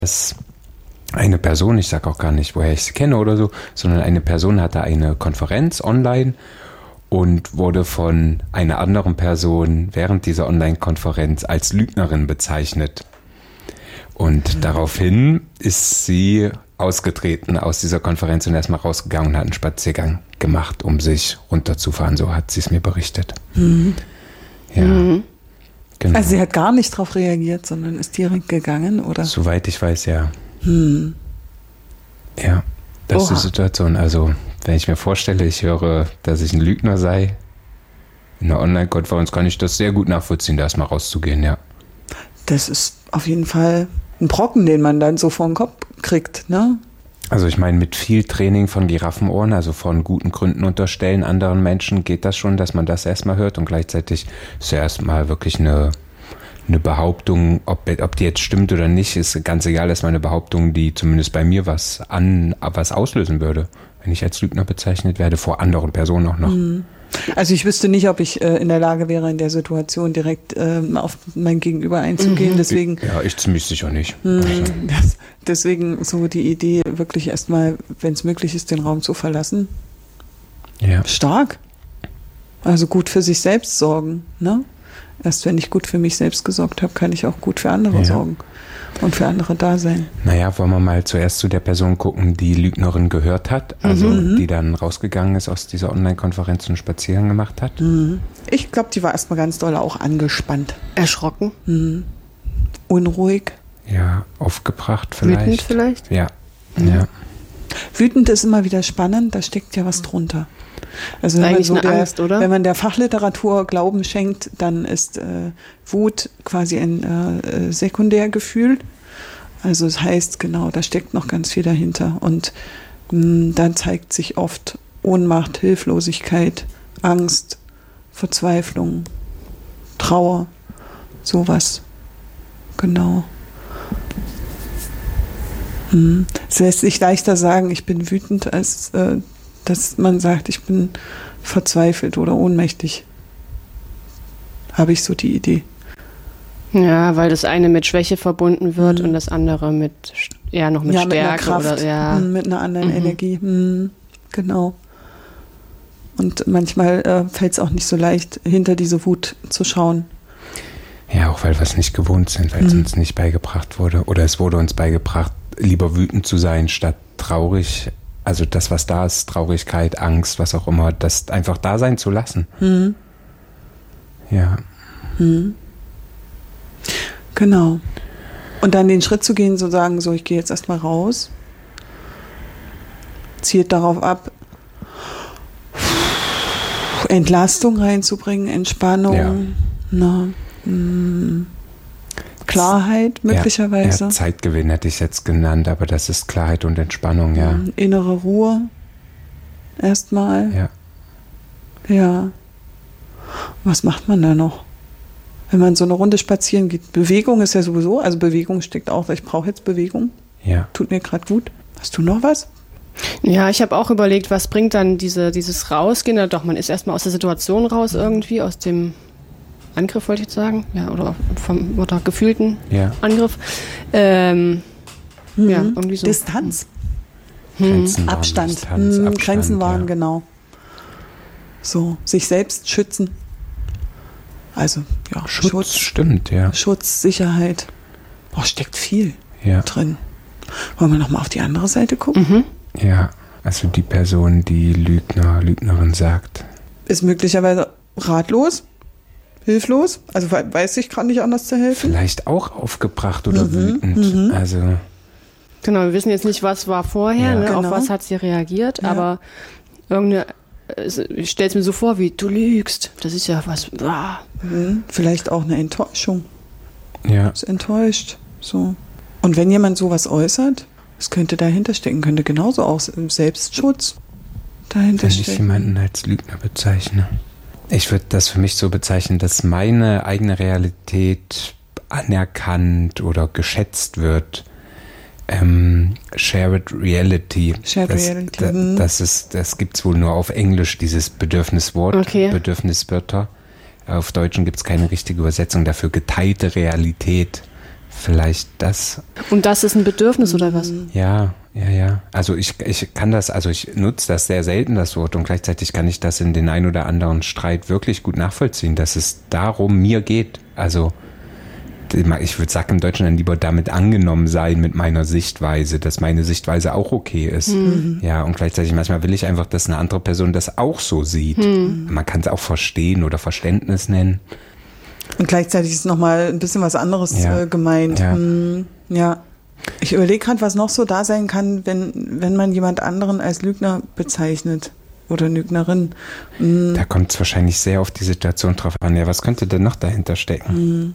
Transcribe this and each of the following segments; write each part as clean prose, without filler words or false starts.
dass eine Person, ich sage auch gar nicht, woher ich sie kenne oder so, sondern eine Person hatte eine Konferenz online und wurde von einer anderen Person während dieser Online-Konferenz als Lügnerin bezeichnet. Und daraufhin ist sie ausgetreten aus dieser Konferenz und erstmal rausgegangen und hat einen Spaziergang gemacht, um sich runterzufahren. So hat sie es mir berichtet. Ja, genau. Also sie hat gar nicht darauf reagiert, sondern ist direkt gegangen, oder? Soweit ich weiß, ja. Ja, das ist die Situation. Also, wenn ich mir vorstelle, ich höre, dass ich ein Lügner sei, in einer Online-Konferenz kann ich das sehr gut nachvollziehen, da erstmal rauszugehen, ja. Das ist auf jeden Fall ein Brocken, den man dann so vor den Kopf kriegt, ne? Also ich meine, mit viel Training von Giraffenohren, also von guten Gründen unterstellen anderen Menschen, geht das schon, dass man das erstmal hört und gleichzeitig ist ja erstmal wirklich eine Behauptung, ob die jetzt stimmt oder nicht, ist ganz egal, ist mal eine Behauptung, die zumindest bei mir was auslösen würde, wenn ich als Lügner bezeichnet werde, vor anderen Personen auch noch. Also ich wüsste nicht, ob ich in der Lage wäre, in der Situation direkt auf mein Gegenüber einzugehen. Deswegen, ja, ich ziemlich sicher nicht. Deswegen so die Idee, wirklich erstmal, wenn es möglich ist, den Raum zu verlassen. Ja. Stark. Also gut für sich selbst sorgen, ne? Erst wenn ich gut für mich selbst gesorgt habe, kann ich auch gut für andere sorgen und für andere da sein. Naja, wollen wir mal zuerst zu der Person gucken, die Lügnerin gehört hat, also die dann rausgegangen ist aus dieser Online-Konferenz und einen Spaziergang gemacht hat. Ich glaube, die war erstmal ganz doll auch angespannt. Erschrocken. Unruhig. Ja, aufgebracht vielleicht. Wütend vielleicht? Ja, ja. Wütend ist immer wieder spannend, da steckt ja was drunter. Also wenn Eigentlich man, eine Angst, oder? wenn man der Fachliteratur Glauben schenkt, dann ist Wut quasi ein Sekundärgefühl. Also es heißt, genau, da steckt noch ganz viel dahinter. Und dann zeigt sich oft Ohnmacht, Hilflosigkeit, Angst, Verzweiflung, Trauer, sowas. Genau. Es lässt sich leichter sagen, ich bin wütend, als dass man sagt, ich bin verzweifelt oder ohnmächtig. Habe ich so die Idee. Ja, weil das eine mit Schwäche verbunden wird und das andere mit Stärke mit einer Kraft, oder mit einer anderen Energie. Genau. Und manchmal fällt es auch nicht so leicht, hinter diese Wut zu schauen. Ja, auch weil wir es nicht gewohnt sind, weil es uns nicht beigebracht wurde. Oder es wurde uns beigebracht, lieber wütend zu sein, statt traurig. Also das, was da ist, Traurigkeit, Angst, was auch immer, das einfach da sein zu lassen. Ja. Genau. Und dann den Schritt zu gehen, so sagen, so ich gehe jetzt erstmal raus, zielt darauf ab, Entlastung reinzubringen, Entspannung, Klarheit möglicherweise. Ja, Zeitgewinn hätte ich jetzt genannt, aber das ist Klarheit und Entspannung, ja. Innere Ruhe erstmal. Ja. Ja. Was macht man da noch? Wenn man so eine Runde spazieren geht. Bewegung ist ja sowieso, also Bewegung steckt auch, ich brauche jetzt Bewegung. Ja. Tut mir gerade gut. Hast du noch was? Ja, ich habe auch überlegt, was bringt dann dieses Rausgehen? Ja, doch, man ist erstmal aus der Situation raus irgendwie, aus dem Angriff wollte ich jetzt sagen, ja, oder gefühlten Angriff. Ja, irgendwie so. Distanz. Grenzen wahren, Abstand. Distanz, Grenzen wahren, genau. So, sich selbst schützen. Also, ja, Schutz. Stimmt, ja. Schutz, Sicherheit. Steckt viel drin. Wollen wir nochmal auf die andere Seite gucken? Ja, also die Person, die Lügnerin sagt. Ist möglicherweise ratlos, hilflos, also weiß sich gerade nicht anders zu helfen. Vielleicht auch aufgebracht oder wütend. Also genau, wir wissen jetzt nicht, was war vorher, ne? Auf was hat sie reagiert, aber ich stelle es mir so vor, wie du lügst. Das ist ja was. Vielleicht auch eine Enttäuschung. Ja. Ist enttäuscht. So. Und wenn jemand sowas äußert, was könnte dahinter stecken? Könnte genauso auch Selbstschutz dahinter stecken. Wenn ich jemanden als Lügner bezeichne. Ich würde das für mich so bezeichnen, dass meine eigene Realität anerkannt oder geschätzt wird. Shared Reality. Das gibt es wohl nur auf Englisch, dieses Bedürfniswort, Bedürfniswörter. Auf Deutschen gibt es keine richtige Übersetzung dafür. Geteilte Realität vielleicht das. Und das ist ein Bedürfnis oder was? Ja. Also ich kann das, also ich nutze das sehr selten, das Wort, und gleichzeitig kann ich das in den ein oder anderen Streit wirklich gut nachvollziehen, dass es darum mir geht. Also ich würde sagen im Deutschen dann lieber damit angenommen sein mit meiner Sichtweise, dass meine Sichtweise auch okay ist. Ja, und gleichzeitig manchmal will ich einfach, dass eine andere Person das auch so sieht. Man kann es auch verstehen oder Verständnis nennen. Und gleichzeitig ist nochmal ein bisschen was anderes gemeint. Ja. Ich überlege gerade, was noch so da sein kann, wenn man jemand anderen als Lügner bezeichnet oder Lügnerin. Da kommt es wahrscheinlich sehr auf die Situation drauf an. Ja, was könnte denn noch dahinter stecken?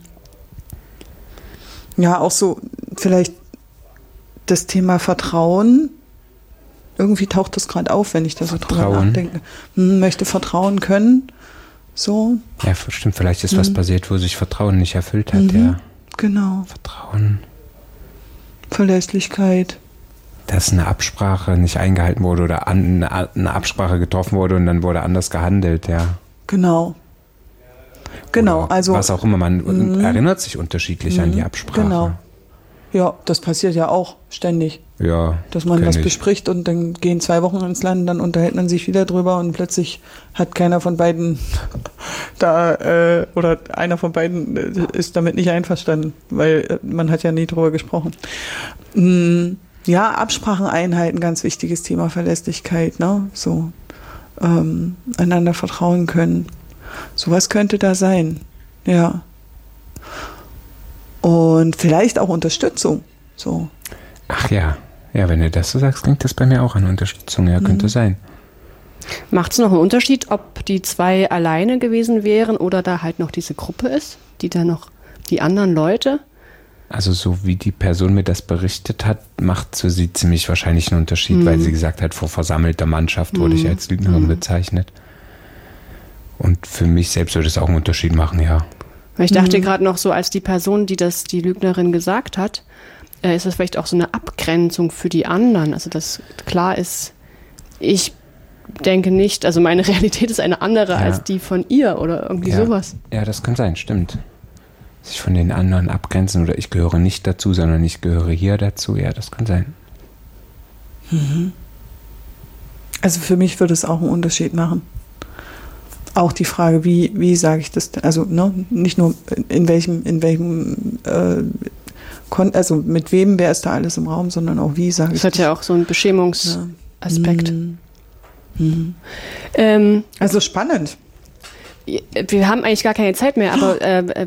Ja, auch so vielleicht das Thema Vertrauen. Irgendwie taucht das gerade auf, wenn ich da so drüber nachdenke. Möchte vertrauen können. So. Ja, stimmt. Vielleicht ist was passiert, wo sich Vertrauen nicht erfüllt hat. Ja. Genau. Vertrauen. Verlässlichkeit. Dass eine Absprache nicht eingehalten wurde oder eine Absprache getroffen wurde und dann wurde anders gehandelt, ja. Genau, oder also. Was auch immer, man erinnert sich unterschiedlich an die Absprache. Genau. Ja, das passiert ja auch ständig. Ja. Dass man das bespricht und dann gehen 2 Wochen ins Land, dann unterhält man sich wieder drüber und plötzlich hat keiner von beiden oder einer von beiden ist damit nicht einverstanden, weil man hat ja nie drüber gesprochen. Ja, Absprachen einhalten, ganz wichtiges Thema, Verlässlichkeit, ne? So, einander vertrauen können. Sowas könnte da sein, ja. Und vielleicht auch Unterstützung, so. Ach ja, wenn du das so sagst, klingt das bei mir auch an Unterstützung, ja, könnte sein. Macht es noch einen Unterschied, ob die 2 alleine gewesen wären oder da halt noch diese Gruppe ist, die da noch die anderen Leute? Also so wie die Person mir das berichtet hat, macht für sie ziemlich wahrscheinlich einen Unterschied, weil sie gesagt hat, vor versammelter Mannschaft wurde ich als Lügnerin bezeichnet. Und für mich selbst würde es auch einen Unterschied machen, ja. Ich dachte gerade noch so, als die Person, die Lügnerin gesagt hat, ist das vielleicht auch so eine Abgrenzung für die anderen. Also dass klar ist, ich denke nicht, also meine Realität ist eine andere als die von ihr oder irgendwie sowas. Ja, das kann sein, stimmt. Sich von den anderen abgrenzen oder ich gehöre nicht dazu, sondern ich gehöre hier dazu, ja, das kann sein. Also für mich würde es auch einen Unterschied machen. Auch die Frage, wie sage ich das, also ne, nicht nur in welchem also mit wem, wer ist da alles im Raum, sondern auch wie sage ich das. Das hat ja auch so einen Beschämungsaspekt. Also spannend. Wir haben eigentlich gar keine Zeit mehr, aber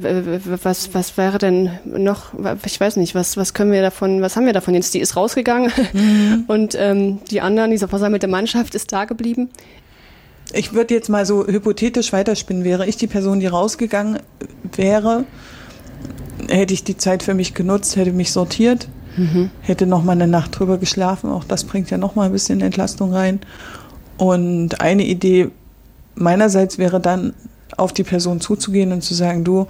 was wäre denn noch, ich weiß nicht, was haben wir davon jetzt? Die ist rausgegangen und die anderen, diese versammelte Mannschaft ist da geblieben. Ich würde jetzt mal so hypothetisch weiterspinnen. Wäre ich die Person, die rausgegangen wäre, hätte ich die Zeit für mich genutzt, hätte mich sortiert, hätte noch mal eine Nacht drüber geschlafen. Auch das bringt ja noch mal ein bisschen Entlastung rein. Und eine Idee meinerseits wäre dann, auf die Person zuzugehen und zu sagen, du,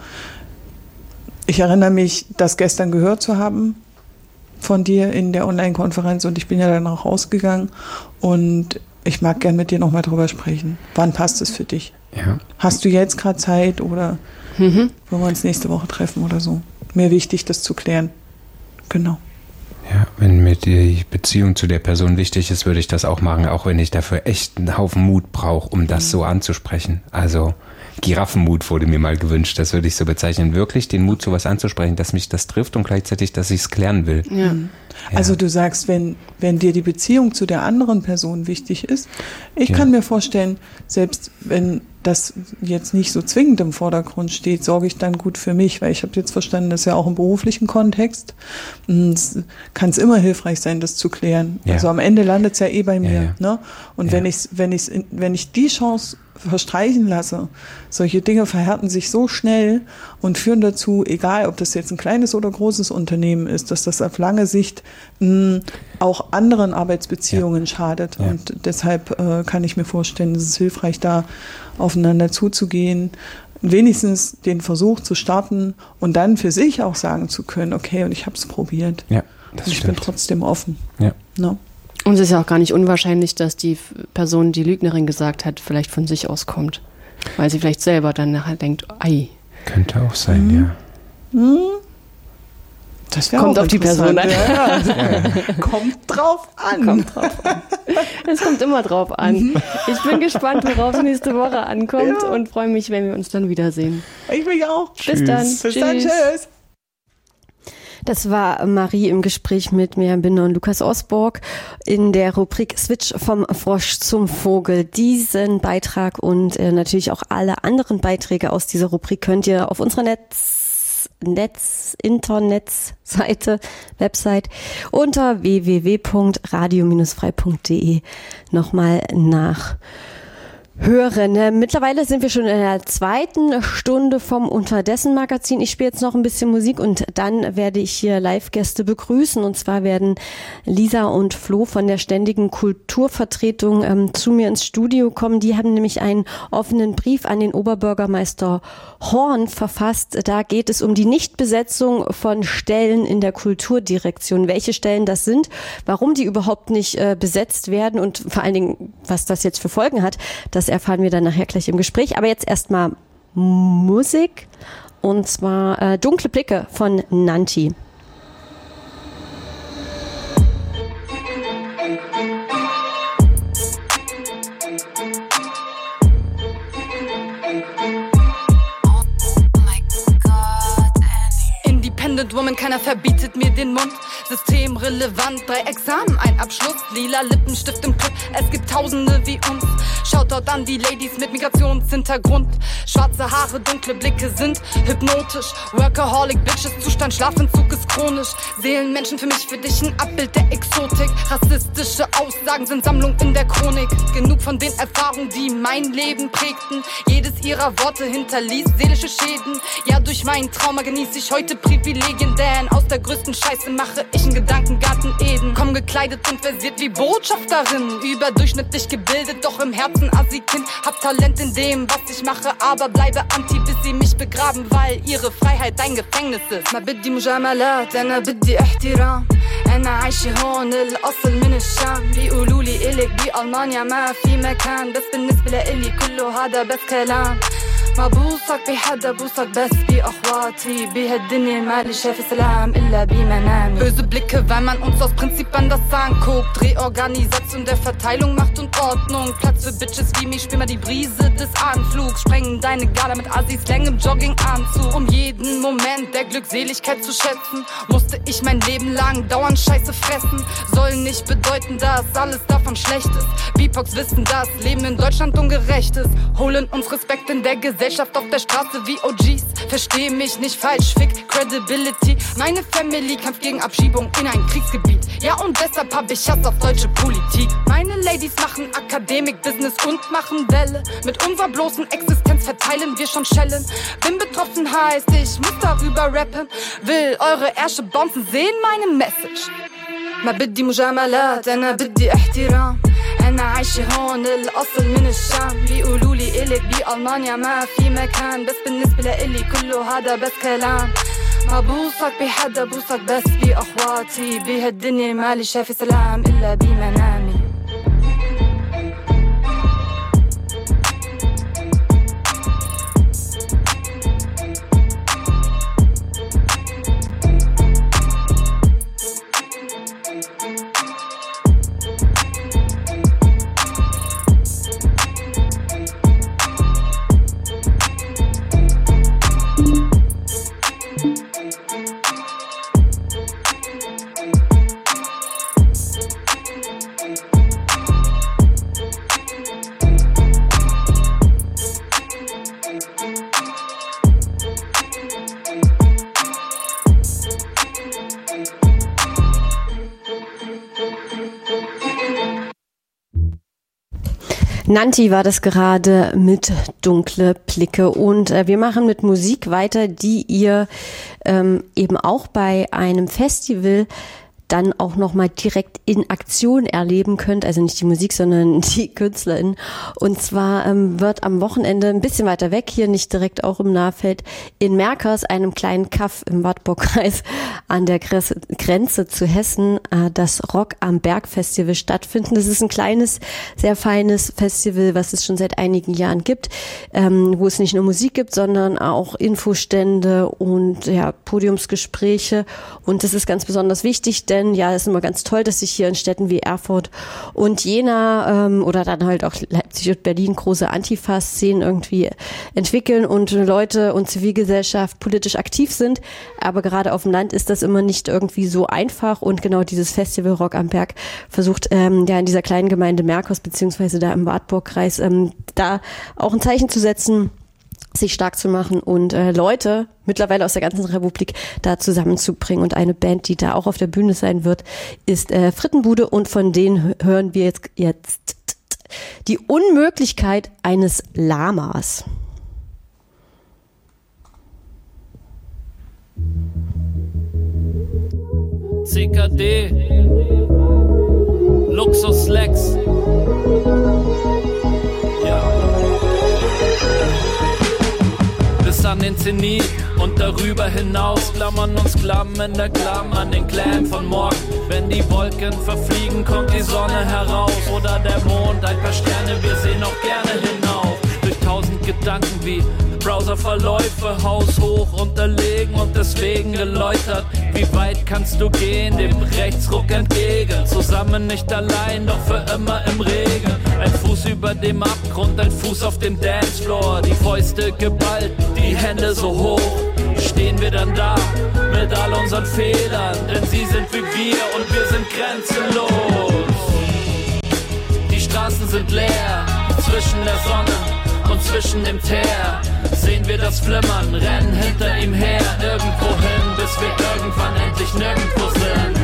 ich erinnere mich, das gestern gehört zu haben von dir in der Online-Konferenz und ich bin ja dann auch rausgegangen und ich mag gern mit dir nochmal drüber sprechen. Wann passt es für dich? Ja. Hast du jetzt gerade Zeit oder wollen wir uns nächste Woche treffen oder so? Mir wichtig, das zu klären. Genau. Ja, wenn mir die Beziehung zu der Person wichtig ist, würde ich das auch machen, auch wenn ich dafür echt einen Haufen Mut brauche, um das so anzusprechen. Also Giraffenmut wurde mir mal gewünscht, das würde ich so bezeichnen. Wirklich den Mut, sowas anzusprechen, dass mich das trifft und gleichzeitig, dass ich es klären will. Ja. Also du sagst, wenn dir die Beziehung zu der anderen Person wichtig ist, ich kann mir vorstellen, selbst wenn das jetzt nicht so zwingend im Vordergrund steht, sorge ich dann gut für mich, weil ich habe jetzt verstanden, das ist ja auch im beruflichen Kontext, kann es immer hilfreich sein, das zu klären. Ja. Also am Ende landet es ja bei mir. Ne? Und wenn ich die Chance verstreichen lasse, solche Dinge verhärten sich so schnell und führen dazu, egal ob das jetzt ein kleines oder großes Unternehmen ist, dass das auf lange Sicht auch anderen Arbeitsbeziehungen schadet. Ja. Und deshalb kann ich mir vorstellen, es ist hilfreich, da aufeinander zuzugehen, wenigstens den Versuch zu starten und dann für sich auch sagen zu können, okay, und ich habe es probiert. Ja, das und ich bin trotzdem offen. Ja. No? Und es ist ja auch gar nicht unwahrscheinlich, dass die Person, die Lügnerin gesagt hat, vielleicht von sich aus kommt. Weil sie vielleicht selber dann nachher denkt, ei. Könnte auch sein, ja. Das kommt auf die Person an. Kommt drauf an. Es kommt immer drauf an. Ich bin gespannt, worauf es nächste Woche ankommt und freue mich, wenn wir uns dann wiedersehen. Ich mich auch. Bis dann. Bis dann. Tschüss. Das war Marie im Gespräch mit Miriam Binder und Lukas Osborg in der Rubrik Switch vom Frosch zum Vogel. Diesen Beitrag und natürlich auch alle anderen Beiträge aus dieser Rubrik könnt ihr auf unserer Internetseite, Website unter www.radio-frei.de nochmal nachhören. Mittlerweile sind wir schon in der 2. Stunde vom Unterdessen-Magazin. Ich spiele jetzt noch ein bisschen Musik und dann werde ich hier Live-Gäste begrüßen. Und zwar werden Lisa und Flo von der Ständigen Kulturvertretung zu mir ins Studio kommen. Die haben nämlich einen offenen Brief an den Oberbürgermeister Horn verfasst. Da geht es um die Nichtbesetzung von Stellen in der Kulturdirektion. Welche Stellen das sind, warum die überhaupt nicht besetzt werden und vor allen Dingen, was das jetzt für Folgen hat, das erfahren wir dann nachher gleich im Gespräch. Aber jetzt erstmal Musik und zwar Dunkle Blicke von Nanti. Independent Woman, keiner verbietet mir den Mund. Systemrelevant, 3 Examen, ein Abschluss, lila Lippenstift im Club, es gibt Tausende wie uns. Shoutout an die Ladies mit Migrationshintergrund. Schwarze Haare, dunkle Blicke sind hypnotisch. Workaholic, Bitches, Zustand, Schlafentzug ist chronisch. Seelenmenschen für mich, für dich ein Abbild der Exotik. Rassistische Aussagen sind Sammlung in der Chronik. Genug von den Erfahrungen, die mein Leben prägten. Jedes ihrer Worte hinterließ seelische Schäden. Ja, durch mein Trauma genieße ich heute Privilegien, denn aus der größten Scheiße mache ich einen Gedankengarten Eden. Komm gekleidet und versiert wie Botschafterin. Überdurchschnittlich gebildet, doch im Herzen Assi-Kind. Hab Talent in dem, was ich mache, aber bleibe anti, bis sie mich begraben, weil ihre Freiheit dein Gefängnis ist. ما بدي مجاملات أنا بدي احترام. أنا عايشة هون الأصل من الشام. بيقولولي إلك بألمانيا ما في مكان، بس بالنسبة لإلي كله هذا بس كلام. ما بوصك بحدا بوصك بس بأخواتي. بهالدنيا مالي شايف سلام إلا بمنامي. Böse Blicke, weil man uns aus Prinzip anders anguckt. Reorganisation der Verteilung, Macht und Ordnung. Platz für Bitches wie mich, spür mal die Brise des Anflugs. Sprengen deine Gala mit Assis, Slang im Jogginganzug. Um jeden Moment der Glückseligkeit zu schätzen, musste ich mein Leben lang dauernd Scheiße fressen. Soll nicht bedeuten, dass alles davon schlecht ist. BIPOX wissen, dass Leben in Deutschland ungerecht ist. Holen uns Respekt in der Gesellschaft auf der Straße wie OGs. Versteh mich nicht falsch, fick Credibility. Meine Family kämpft gegen Abschiebung in ein Kriegsgebiet. Ja, und deshalb hab ich Hass auf deutsche Politik. Meine Ladies machen Akademik-Business und machen Welle. Mit unserer bloßen Existenz verteilen wir schon Schellen. Bin betroffen, heißt ich muss darüber rappen. Will eure Ärsche bouncen, sehen meine Message. ما بدي مجاملات أنا بدي احترام. أنا عايشة هون الأصل من الشام. بيقولولي إلك بألمانيا ما في مكان، بس بالنسبة لإلي كله هذا بس كلام. ما بوصك بحدا بوصك بس بأخواتي. بهالدنيا مالي شايف سلام إلا بمنامي. Nanti war das gerade mit Dunkle Blicke und wir machen mit Musik weiter, die ihr eben auch bei einem Festival dann auch nochmal direkt in Aktion erleben könnt. Also nicht die Musik, sondern die KünstlerInnen. Und zwar wird am Wochenende ein bisschen weiter weg, hier nicht direkt auch im Nahfeld, in Merkers, einem kleinen Kaff im Wartburgkreis an der Grenze zu Hessen, das Rock am Berg Festival stattfinden. Das ist ein kleines, sehr feines Festival, was es schon seit einigen Jahren gibt, wo es nicht nur Musik gibt, sondern auch Infostände und ja, Podiumsgespräche. Und das ist ganz besonders wichtig, denn ja, es ist immer ganz toll, dass sich hier in Städten wie Erfurt und Jena oder dann halt auch Leipzig und Berlin große Antifa-Szenen irgendwie entwickeln und Leute und Zivilgesellschaft politisch aktiv sind. Aber gerade auf dem Land ist das immer nicht irgendwie so einfach. Und genau dieses Festival Rock am Berg versucht ja in dieser kleinen Gemeinde Merkers beziehungsweise da im Wartburgkreis da auch ein Zeichen zu setzen, sich stark zu machen und Leute mittlerweile aus der ganzen Republik da zusammenzubringen. Und eine Band, die da auch auf der Bühne sein wird, ist Frittenbude, und von denen hören wir jetzt die Unmöglichkeit eines Lamas. CKD Luxus Lex. Ja. Bis an den Zenit und darüber hinaus klammern uns Klamm in der Klamm an den Clan von morgen. Wenn die Wolken verfliegen, kommt die Sonne heraus. Oder der Mond, ein paar Sterne, wir sehen auch gerne hinauf. Durch 1000 Gedanken wie Browserverläufe, haushoch unterlegen und deswegen geläutert. Wie weit kannst du gehen, dem Rechtsruck entgegen? Zusammen nicht allein, doch für immer im Regen. Ein Fuß über dem Abgrund, ein Fuß auf dem Dancefloor. Die Fäuste geballt, die Hände so hoch. Stehen wir dann da, mit all unseren Fehlern. Denn sie sind wie wir und wir sind grenzenlos. Die Straßen sind leer, zwischen der Sonne und zwischen dem Teer. Sehen wir das Flimmern, rennen hinter ihm her, irgendwo hin, bis wir irgendwann endlich nirgendwo sind.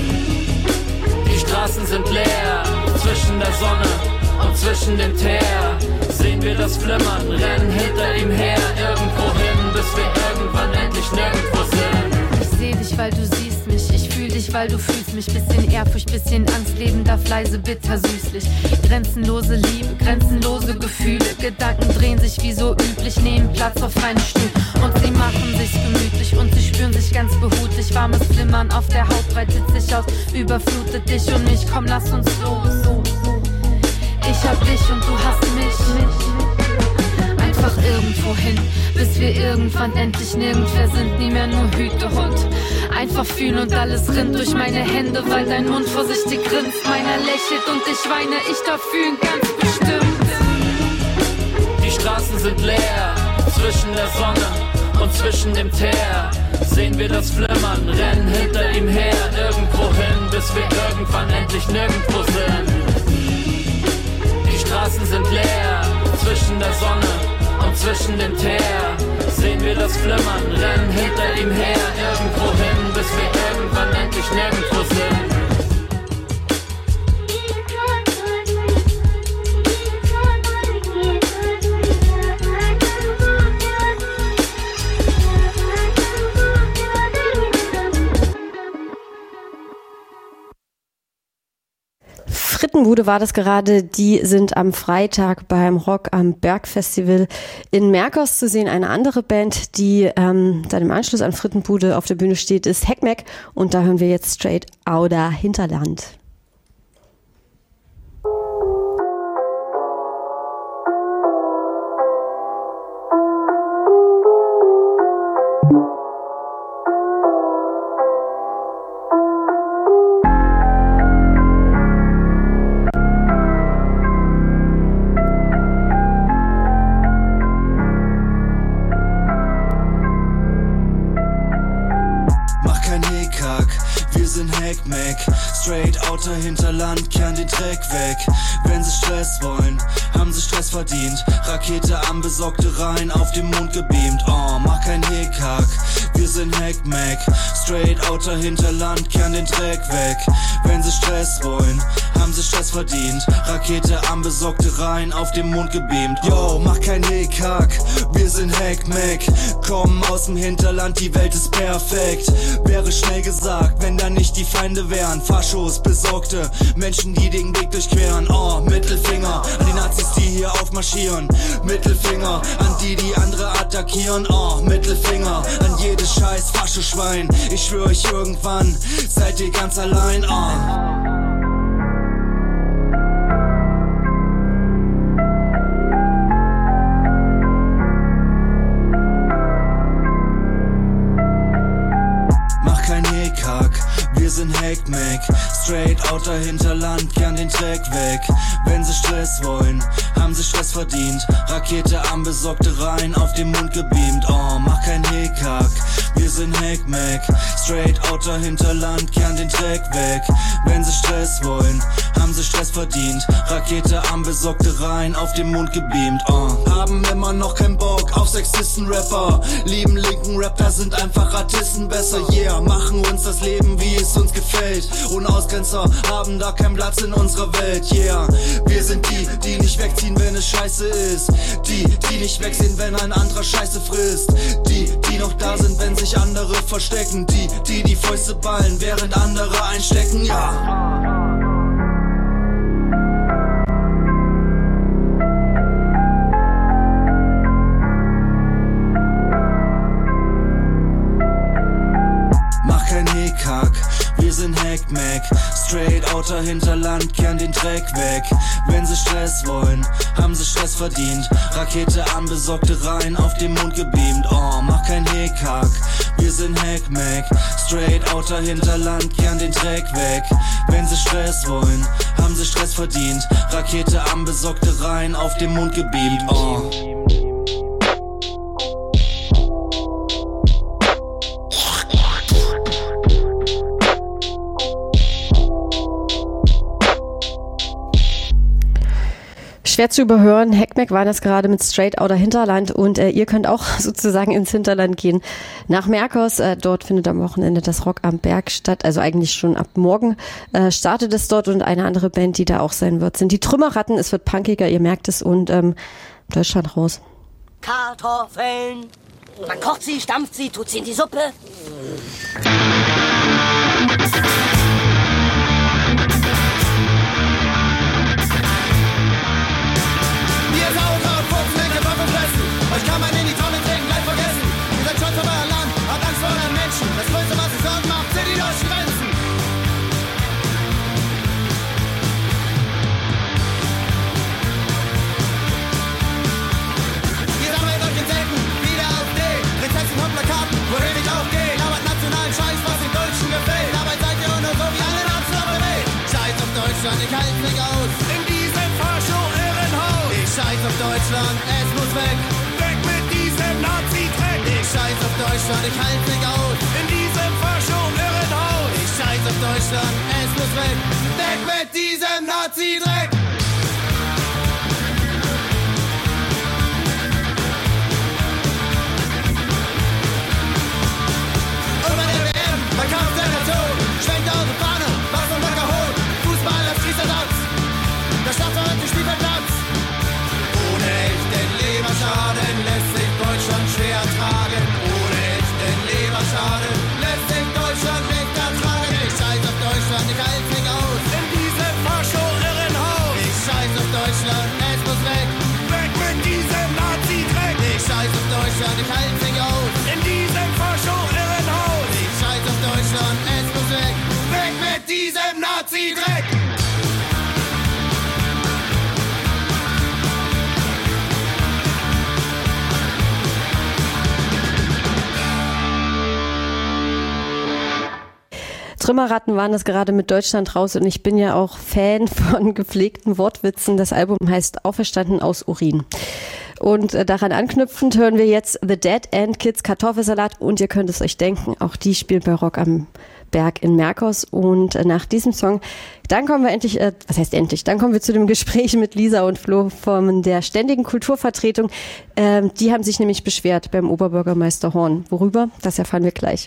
Die Straßen sind leer, zwischen der Sonne und zwischen dem Teer. Sehen wir das Flimmern, rennen hinter ihm her, irgendwo hin, bis wir irgendwann endlich nirgendwo sind. Ich seh dich, weil du siehst mich, ich fühl dich, weil du fühlst mich. Bisschen Ehrfurcht, bisschen Angst, Leben darf leise, bitter, süßlich. Grenzenlose Liebe, grenzenlose Gefühle. Gedanken drehen sich wie so üblich, nehmen Platz auf einen Stuhl. Und sie machen sich's gemütlich und sie spüren sich ganz behutlich. Warmes Flimmern auf der Haut breitet sich aus, überflutet dich und mich, komm, lass uns los. Ich hab dich und du hast mich. Einfach irgendwo hin, bis wir irgendwann endlich nirgendwer sind, nie mehr nur Hütehund. Einfach fühlen und alles rinnt durch meine Hände, weil dein Mund vorsichtig grinst. Meiner lächelt und ich weine, ich darf fühlen, ganz bestimmt. Die Straßen sind leer, zwischen der Sonne und zwischen dem Teer. Sehen wir das Flimmern, rennen hinter ihm her, irgendwo hin, bis wir irgendwann endlich nirgendwo sind. Die Straßen sind leer, zwischen der Sonne und zwischen dem Teer. Sehen wir das Flimmern, rennen hinter ihm her, irgendwo hin, bis wir irgendwann endlich nirgendwo sind. Frittenbude war das gerade, die sind am Freitag beim Rock am Berg Festival in Merkers zu sehen. Eine andere Band, die dann im Anschluss an Frittenbude auf der Bühne steht, ist Heckmeck, und da hören wir jetzt Straight Outta Hinterland. Straight Outta Hinterland, kehren den Dreck weg. Wenn sie Stress wollen, haben sie Stress verdient. Rakete am Besorgte rein, auf dem Mond gebeamt. Oh, mach kein Hickhack, wir sind Hackmack. Straight outer Hinterland, kehren den Dreck weg. Wenn sie Stress wollen, haben sie Stress verdient. Rakete am besorgte Rhein, auf dem Mond gebeamt. Yo, mach kein Hickhack, wir sind Hackmack. Kommen aus dem Hinterland, die Welt ist perfekt. Wäre schnell gesagt, wenn da nicht die Feinde wären. Faschos, Besorgte, Menschen, die den Weg durchqueren. Oh, Mittelfinger an die Nazis, die hier aufmarschieren. Mittelfinger an die, die andere attackieren. Oh, Mittelfinger an jedes scheiß Faschoschwein. Ich schwör euch, irgendwann seid ihr ganz allein. Oh. Wir sind Hackmack, straight outer Hinterland, kehren den Dreck weg. Wenn sie Stress wollen, haben sie Stress verdient. Rakete am besorgte Rhein, auf dem Mond gebeamt. Oh, mach kein Hickhack, wir sind Hackmack, straight outer Hinterland, kehren den Dreck weg. Wenn sie Stress wollen, haben sie Stress verdient. Rakete am besorgte Rhein, auf dem Mond gebeamt. Oh. Haben immer noch keinen Bock auf Sexisten-Rapper. Lieben linken Rapper sind einfach Artisten besser. Yeah, machen uns das Leben, wie es uns gefällt. Ohne Ausgrenzer haben da keinen Platz in unserer Welt. Yeah, wir sind die, die nicht wegziehen, wenn es scheiße ist. Die, die nicht wegsehen, wenn ein anderer Scheiße frisst. Die, die noch da sind, wenn sich andere verstecken. Die, die die Fäuste ballen, während andere einstecken. Ja. Wir sind Hackmack, straight outer Hinterland, kehren den Dreck weg. Wenn sie Stress wollen, haben sie Stress verdient. Rakete am besorgte Rhein, auf dem Mond gebeamt. Oh, mach kein Hickhack, wir sind Hackmack, straight outer Hinterland, kehren den Dreck weg. Wenn sie Stress wollen, haben sie Stress verdient. Rakete am besorgte Rhein, auf dem Mond gebeamt. Oh. Schwer zu überhören. Hackmack war das gerade mit Straight Outer Hinterland und ihr könnt auch sozusagen ins Hinterland gehen. Nach Merkers, dort findet am Wochenende das Rock am Berg statt. Also eigentlich schon ab morgen startet es dort und eine andere Band, die da auch sein wird, sind die Trümmerratten. Es wird punkiger, ihr merkt es und Deutschland raus. Kartoffeln. Man kocht sie, stampft sie, tut sie in die Suppe. Euch kann man in die Tonne treten, gleich vergessen. Ihr seid stolz auf euer Land, habt Angst vor euren Menschen. Das Größte, was es Sorgen macht, sind die deutschen Grenzen. Ihr sammelt euch Insekten, wieder auf den Prinzessin und Plakaten, wohin ich auch gehe. Labert nationalen Scheiß, was den Deutschen gefällt. Dabei seid ihr nur so wie alle Nationen auf der Welt. Scheiß auf Deutschland, ich halte mich aus. In diesem Fascho-Irrenhaus. Ich scheiß auf Deutschland, es muss weg. Nazi-Dreck. Ich scheiß auf Deutschland, ich halte mich aus. In diesem Fascho-Irrenhaus. Ich scheiß auf Deutschland, es muss weg. Weg mit diesem Nazi-Dreck. Über der WM, mein Kampf der Nation. Schwenkt eure Fahne, was vom Böcker hoch. Fußball als Kriegsersatz. Der Stadtverein den Spielfeldplatz. Ohne echten Leberschaden lässt sich Deutschland schwer tragen. Ohne echten Leberschaden lässt sich Deutschland nicht ertragen. Ich scheiß auf Deutschland, ich halte mich aus. In diesem Fascho-Irrenhaus. Ich scheiß auf Deutschland, es muss weg. Weg mit diesem Nazi-Dreck. Ich scheiß auf Deutschland, ich halte mich aus. In diesem Fascho-Irrenhaus. Ich scheiß auf Deutschland, es muss weg. Weg mit diesem Nazi-Dreck. Trümmerratten waren das gerade mit Deutschland raus und ich bin ja auch Fan von gepflegten Wortwitzen. Das Album heißt Auferstanden aus Urin. Und daran anknüpfend hören wir jetzt The Dead End Kids Kartoffelsalat und ihr könnt es euch denken, auch die spielen bei Rock am Berg in Merkers. Und nach diesem Song, dann kommen wir endlich, was heißt endlich, dann kommen wir zu dem Gespräch mit Lisa und Flo von der Ständigen Kulturvertretung. Die haben sich nämlich beschwert beim Oberbürgermeister Horn. Worüber? Das erfahren wir gleich.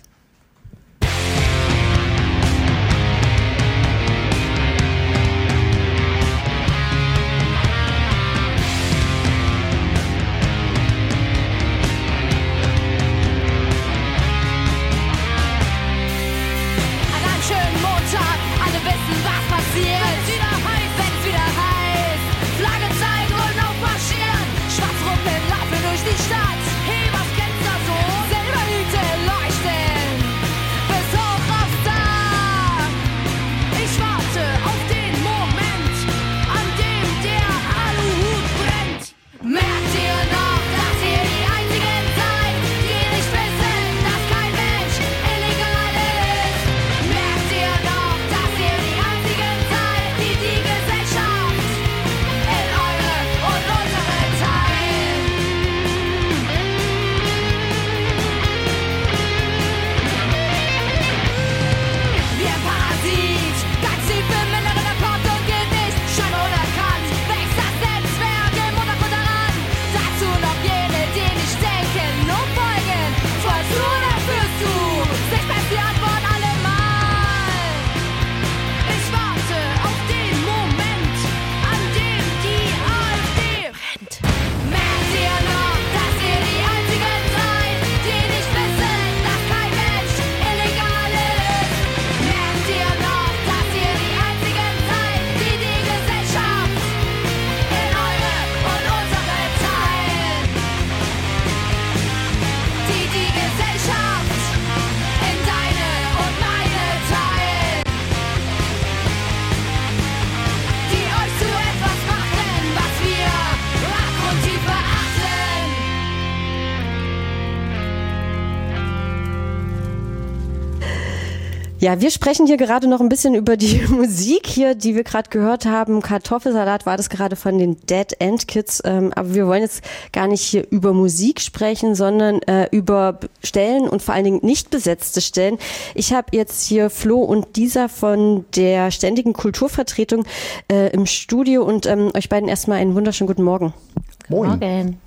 Ja, wir sprechen hier gerade noch ein bisschen über die Musik hier, die wir gerade gehört haben. Kartoffelsalat war das gerade von den Dead End Kids. Aber wir wollen jetzt gar nicht hier über Musik sprechen, sondern über Stellen und vor allen Dingen nicht besetzte Stellen. Ich habe jetzt hier Flo und Lisa von der Ständigen Kulturvertretung im Studio und euch beiden erstmal einen wunderschönen guten Morgen. Moin. Morgen.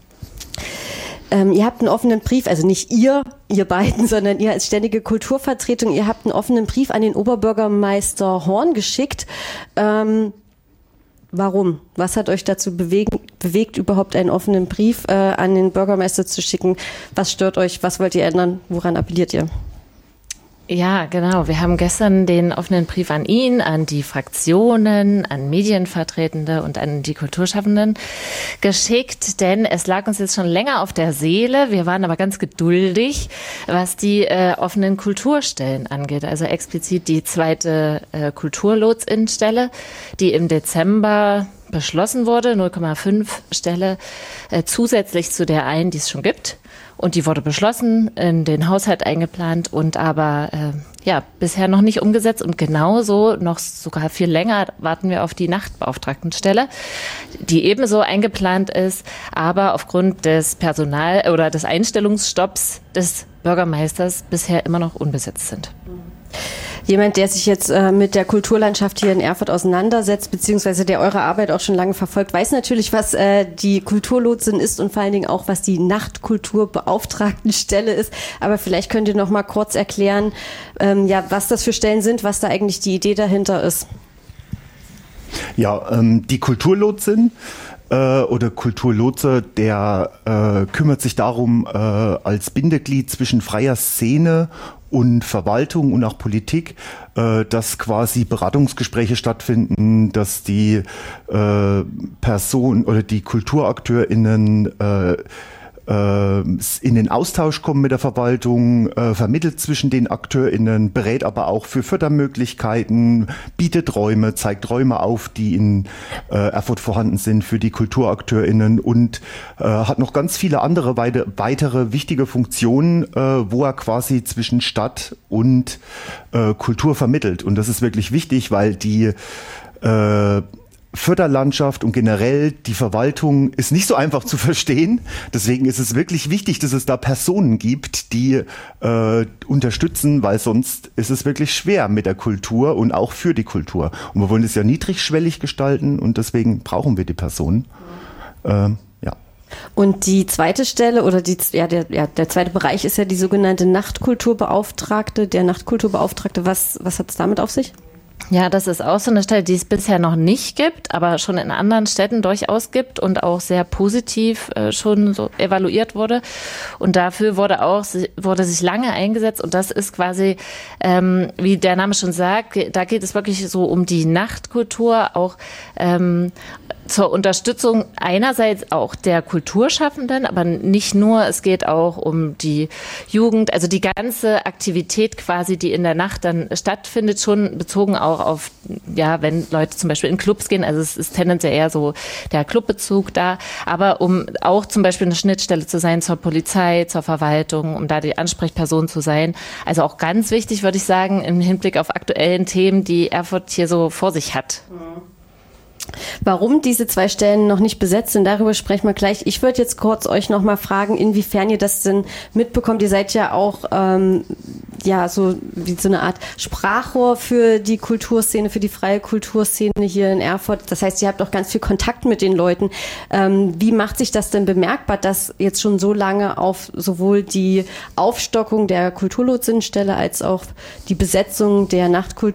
Ihr habt einen offenen Brief, also nicht ihr beiden, sondern ihr als Ständige Kulturvertretung, ihr habt einen offenen Brief an den Oberbürgermeister Horn geschickt. Warum? Was hat euch dazu bewegt, überhaupt einen offenen Brief an den Bürgermeister zu schicken? Was stört euch? Was wollt ihr ändern? Woran appelliert ihr? Ja, genau. Wir haben gestern den offenen Brief an ihn, an die Fraktionen, an Medienvertretende und an die Kulturschaffenden geschickt, denn es lag uns jetzt schon länger auf der Seele. Wir waren aber ganz geduldig, was die offenen Kulturstellen angeht. Also explizit die zweite Kulturlotsinnenstelle, die im Dezember beschlossen wurde, 0,5 Stelle zusätzlich zu der einen, die es schon gibt. Und die wurde beschlossen, in den Haushalt eingeplant und aber bisher noch nicht umgesetzt. Und genauso, noch sogar viel länger, warten wir auf die Nachtbeauftragtenstelle, die ebenso eingeplant ist, aber aufgrund des des Einstellungsstopps des Bürgermeisters bisher immer noch unbesetzt sind. Jemand, der sich jetzt mit der Kulturlandschaft hier in Erfurt auseinandersetzt, beziehungsweise der eure Arbeit auch schon lange verfolgt, weiß natürlich, was die Kulturlotsin ist und vor allen Dingen auch, was die Nachtkulturbeauftragtenstelle ist. Aber vielleicht könnt ihr noch mal kurz erklären, was das für Stellen sind, was da eigentlich die Idee dahinter ist. Ja, die Kulturlotsin oder Kulturlotse, der kümmert sich darum, als Bindeglied zwischen freier Szene und Verwaltung und auch Politik, dass quasi Beratungsgespräche stattfinden, dass die Person oder die KulturakteurInnen in den Austausch kommen mit der Verwaltung, vermittelt zwischen den AkteurInnen, berät aber auch für Fördermöglichkeiten, bietet Räume, zeigt Räume auf, die in Erfurt vorhanden sind für die KulturakteurInnen und hat noch ganz viele andere weitere wichtige Funktionen, wo er quasi zwischen Stadt und Kultur vermittelt. Und das ist wirklich wichtig, weil die Förderlandschaft und generell die Verwaltung ist nicht so einfach zu verstehen. Deswegen ist es wirklich wichtig, dass es da Personen gibt, die unterstützen, weil sonst ist es wirklich schwer mit der Kultur und auch für die Kultur. Und wir wollen es ja niedrigschwellig gestalten und deswegen brauchen wir die Personen. Ja. Und die zweite Stelle oder der zweite Bereich ist ja die sogenannte Nachtkulturbeauftragte. Der Nachtkulturbeauftragte, was hat es damit auf sich? Ja, das ist auch so eine Stelle, die es bisher noch nicht gibt, aber schon in anderen Städten durchaus gibt und auch sehr positiv schon so evaluiert wurde. Und dafür wurde sich lange eingesetzt und das ist quasi, wie der Name schon sagt, da geht es wirklich so um die Nachtkultur, auch zur Unterstützung einerseits auch der Kulturschaffenden, aber nicht nur, es geht auch um die Jugend, also die ganze Aktivität quasi, die in der Nacht dann stattfindet, schon bezogen auch auf, ja, wenn Leute zum Beispiel in Clubs gehen, also es ist tendenziell eher so der Clubbezug da, aber um auch zum Beispiel eine Schnittstelle zu sein zur Polizei, zur Verwaltung, um da die Ansprechperson zu sein. Also auch ganz wichtig, würde ich sagen, im Hinblick auf aktuellen Themen, die Erfurt hier so vor sich hat. Warum diese 2 Stellen noch nicht besetzt sind, darüber sprechen wir gleich. Ich würde jetzt kurz euch noch mal fragen, inwiefern ihr das denn mitbekommt. Ihr seid ja auch so wie so eine Art Sprachrohr für die Kulturszene, für die freie Kulturszene hier in Erfurt. Das heißt, ihr habt auch ganz viel Kontakt mit den Leuten. Wie macht sich das denn bemerkbar, dass jetzt schon so lange auf sowohl die Aufstockung der Kulturlotsinnenstelle als auch die Besetzung der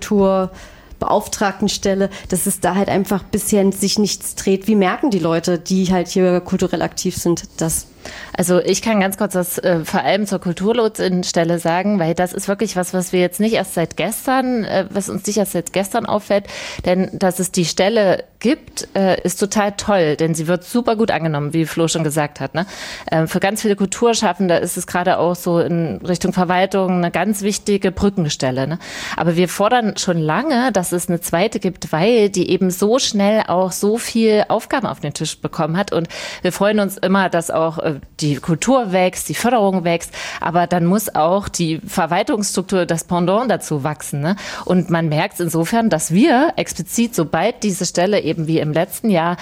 Nachtkulturbeauftragtenstelle, dass es da halt einfach bisher sich nichts dreht? Wie merken die Leute, die halt hier kulturell aktiv sind, das? Also ich kann ganz kurz was vor allem zur Kulturlotsinnenstelle sagen, weil das ist wirklich was wir jetzt nicht erst seit gestern, was uns nicht erst seit gestern auffällt, denn dass es die Stelle gibt, ist total toll, denn sie wird super gut angenommen, wie Flo schon gesagt hat. Ne? Für ganz viele Kulturschaffende ist es gerade auch so in Richtung Verwaltung eine ganz wichtige Brückenstelle. Ne? Aber wir fordern schon lange, dass es eine zweite gibt, weil die eben so schnell auch so viel Aufgaben auf den Tisch bekommen hat und wir freuen uns immer, dass auch die Kultur wächst, die Förderung wächst, aber dann muss auch die Verwaltungsstruktur, das Pendant dazu wachsen. Ne? Und man merkt insofern, dass wir explizit, sobald diese Stelle eben wie im letzten Jahr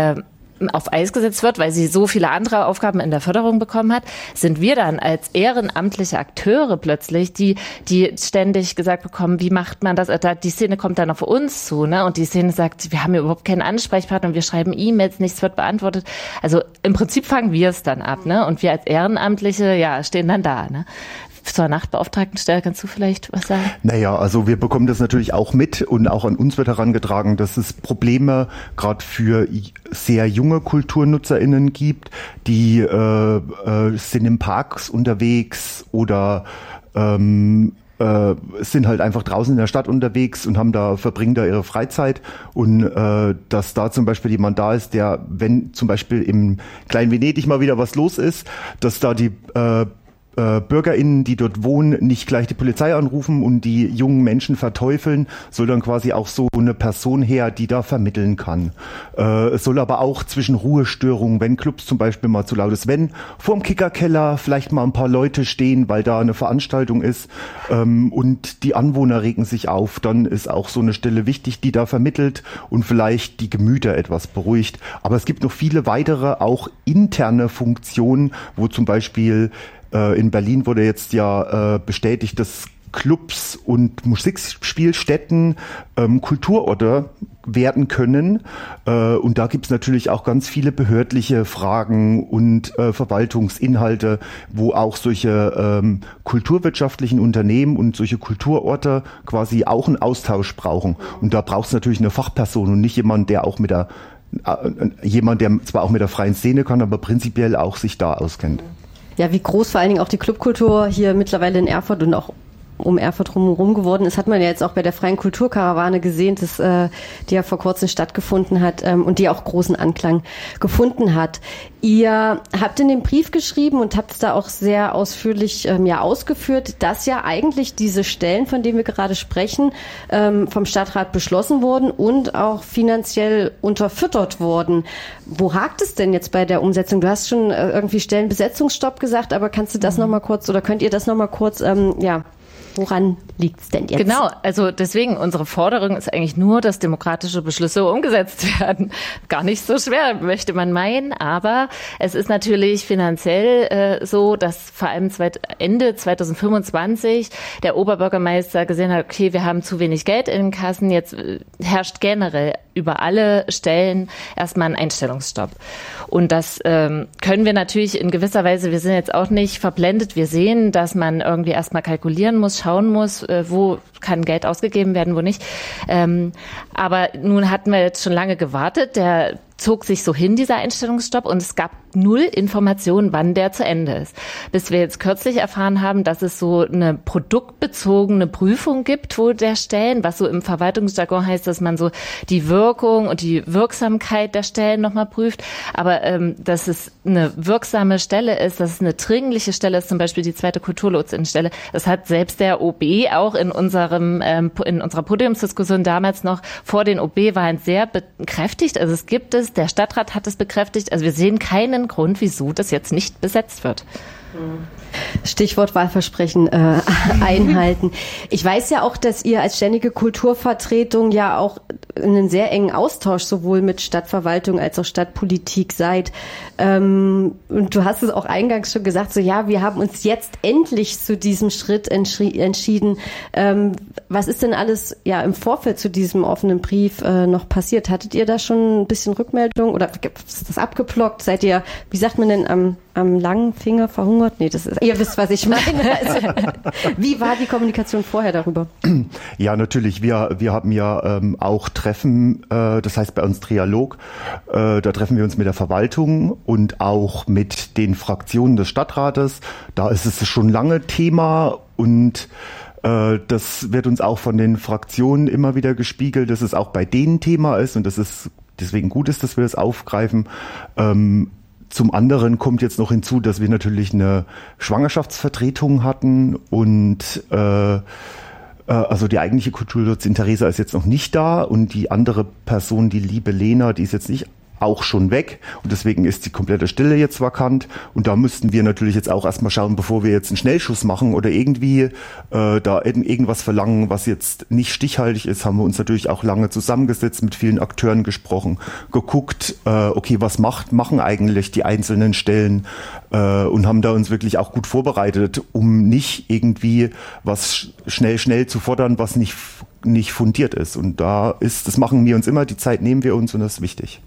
auf Eis gesetzt wird, weil sie so viele andere Aufgaben in der Förderung bekommen hat, sind wir dann als ehrenamtliche Akteure plötzlich, die ständig gesagt bekommen, wie macht man das? Die Szene kommt dann auf uns zu, ne? Und die Szene sagt, wir haben hier überhaupt keinen Ansprechpartner und wir schreiben E-Mails, nichts wird beantwortet. Also im Prinzip fangen wir es dann ab, ne? Und wir als Ehrenamtliche, ja, stehen dann da, ne? Zur Nachtbeauftragtenstelle kannst du vielleicht was sagen? Naja, also wir bekommen das natürlich auch mit und auch an uns wird herangetragen, dass es Probleme gerade für sehr junge KulturnutzerInnen gibt, die sind in Parks unterwegs oder sind halt einfach draußen in der Stadt unterwegs und verbringen da ihre Freizeit und dass da zum Beispiel jemand da ist, der, wenn zum Beispiel im kleinen Venedig mal wieder was los ist, dass da die BürgerInnen, die dort wohnen, nicht gleich die Polizei anrufen und die jungen Menschen verteufeln, soll dann quasi auch so eine Person her, die da vermitteln kann. Es soll aber auch zwischen Ruhestörungen, wenn Clubs zum Beispiel mal zu laut ist, wenn vorm Kickerkeller vielleicht mal ein paar Leute stehen, weil da eine Veranstaltung ist und die Anwohner regen sich auf, dann ist auch so eine Stelle wichtig, die da vermittelt und vielleicht die Gemüter etwas beruhigt. Aber es gibt noch viele weitere, auch interne Funktionen, wo zum Beispiel in Berlin wurde jetzt ja bestätigt, dass Clubs und Musikspielstätten Kulturorte werden können. Und da gibt's natürlich auch ganz viele behördliche Fragen und Verwaltungsinhalte, wo auch solche kulturwirtschaftlichen Unternehmen und solche Kulturorte quasi auch einen Austausch brauchen. Und da braucht's natürlich eine Fachperson und nicht jemand, der zwar auch mit der freien Szene kann, aber prinzipiell auch sich da auskennt. Ja, wie groß vor allen Dingen auch die Clubkultur hier mittlerweile in Erfurt und auch um Erfurt herum geworden ist, hat man ja jetzt auch bei der Freien Kulturkarawane gesehen, die ja vor kurzem stattgefunden hat und die auch großen Anklang gefunden hat. Ihr habt in dem Brief geschrieben und habt es da auch sehr ausführlich ausgeführt, dass ja eigentlich diese Stellen, von denen wir gerade sprechen, vom Stadtrat beschlossen wurden und auch finanziell unterfüttert wurden. Wo hakt es denn jetzt bei der Umsetzung? Du hast schon irgendwie Stellenbesetzungsstopp gesagt, aber kannst du das noch mal kurz oder könnt ihr das noch mal kurz Woran liegt es denn jetzt? Genau, also deswegen, unsere Forderung ist eigentlich nur, dass demokratische Beschlüsse umgesetzt werden. Gar nicht so schwer, möchte man meinen, aber es ist natürlich finanziell so, dass vor allem Ende 2025 der Oberbürgermeister gesehen hat, okay, wir haben zu wenig Geld in den Kassen, jetzt herrscht generell über alle Stellen erstmal ein Einstellungsstopp. Und das können wir natürlich in gewisser Weise, wir sind jetzt auch nicht verblendet, wir sehen, dass man irgendwie erstmal kalkulieren muss, schauen muss, wo kann Geld ausgegeben werden, wo nicht. Aber nun hatten wir jetzt schon lange gewartet, der zog sich so hin, dieser Einstellungsstopp, und es gab 0 Informationen, wann der zu Ende ist. Bis wir jetzt kürzlich erfahren haben, dass es so eine produktbezogene Prüfung gibt, wo der Stellen, was so im Verwaltungsjargon heißt, dass man so die Wirkung und die Wirksamkeit der Stellen nochmal prüft. Aber dass es eine wirksame Stelle ist, dass es eine dringliche Stelle ist, zum Beispiel die 2. Kulturlotsinnenstelle, das hat selbst der OB auch in unserer Podiumsdiskussion damals noch vor den OB-Wahlen sehr bekräftigt. Also es gibt es, der Stadtrat hat es bekräftigt. Also wir sehen keinen Grund, wieso das jetzt nicht besetzt wird. Stichwort Wahlversprechen einhalten. Ich weiß ja auch, dass ihr als ständige Kulturvertretung ja auch in einem sehr engen Austausch sowohl mit Stadtverwaltung als auch Stadtpolitik seid. Und du hast es auch eingangs schon gesagt, so ja, wir haben uns jetzt endlich zu diesem Schritt entschieden. Was ist denn alles ja im Vorfeld zu diesem offenen Brief noch passiert? Hattet ihr da schon ein bisschen Rückmeldung oder ist das abgeblockt? Seid ihr, wie sagt man denn, am langen Finger verhungert? Nee, ihr wisst, was ich meine. Also, wie war die Kommunikation vorher darüber? Ja, natürlich. Wir haben ja auch Treffen, das heißt bei uns Trialog. Da treffen wir uns mit der Verwaltung und auch mit den Fraktionen des Stadtrates. Da ist es schon lange Thema und das wird uns auch von den Fraktionen immer wieder gespiegelt, dass es auch bei denen Thema ist und dass es deswegen gut ist, dass wir das aufgreifen. Zum anderen kommt jetzt noch hinzu, dass wir natürlich eine Schwangerschaftsvertretung hatten und also die eigentliche Kulturlotsin Theresa ist jetzt noch nicht da und die andere Person, die liebe Lena, die ist jetzt nicht auch schon weg und deswegen ist die komplette Stelle jetzt vakant und da müssten wir natürlich jetzt auch erstmal schauen, bevor wir jetzt einen Schnellschuss machen oder irgendwie da irgendwas verlangen, was jetzt nicht stichhaltig ist, haben wir uns natürlich auch lange zusammengesetzt, mit vielen Akteuren gesprochen, geguckt, okay, was machen eigentlich die einzelnen Stellen und haben da uns wirklich auch gut vorbereitet, um nicht irgendwie was schnell zu fordern, was nicht fundiert ist. Und das machen wir uns immer, die Zeit nehmen wir uns und das ist wichtig.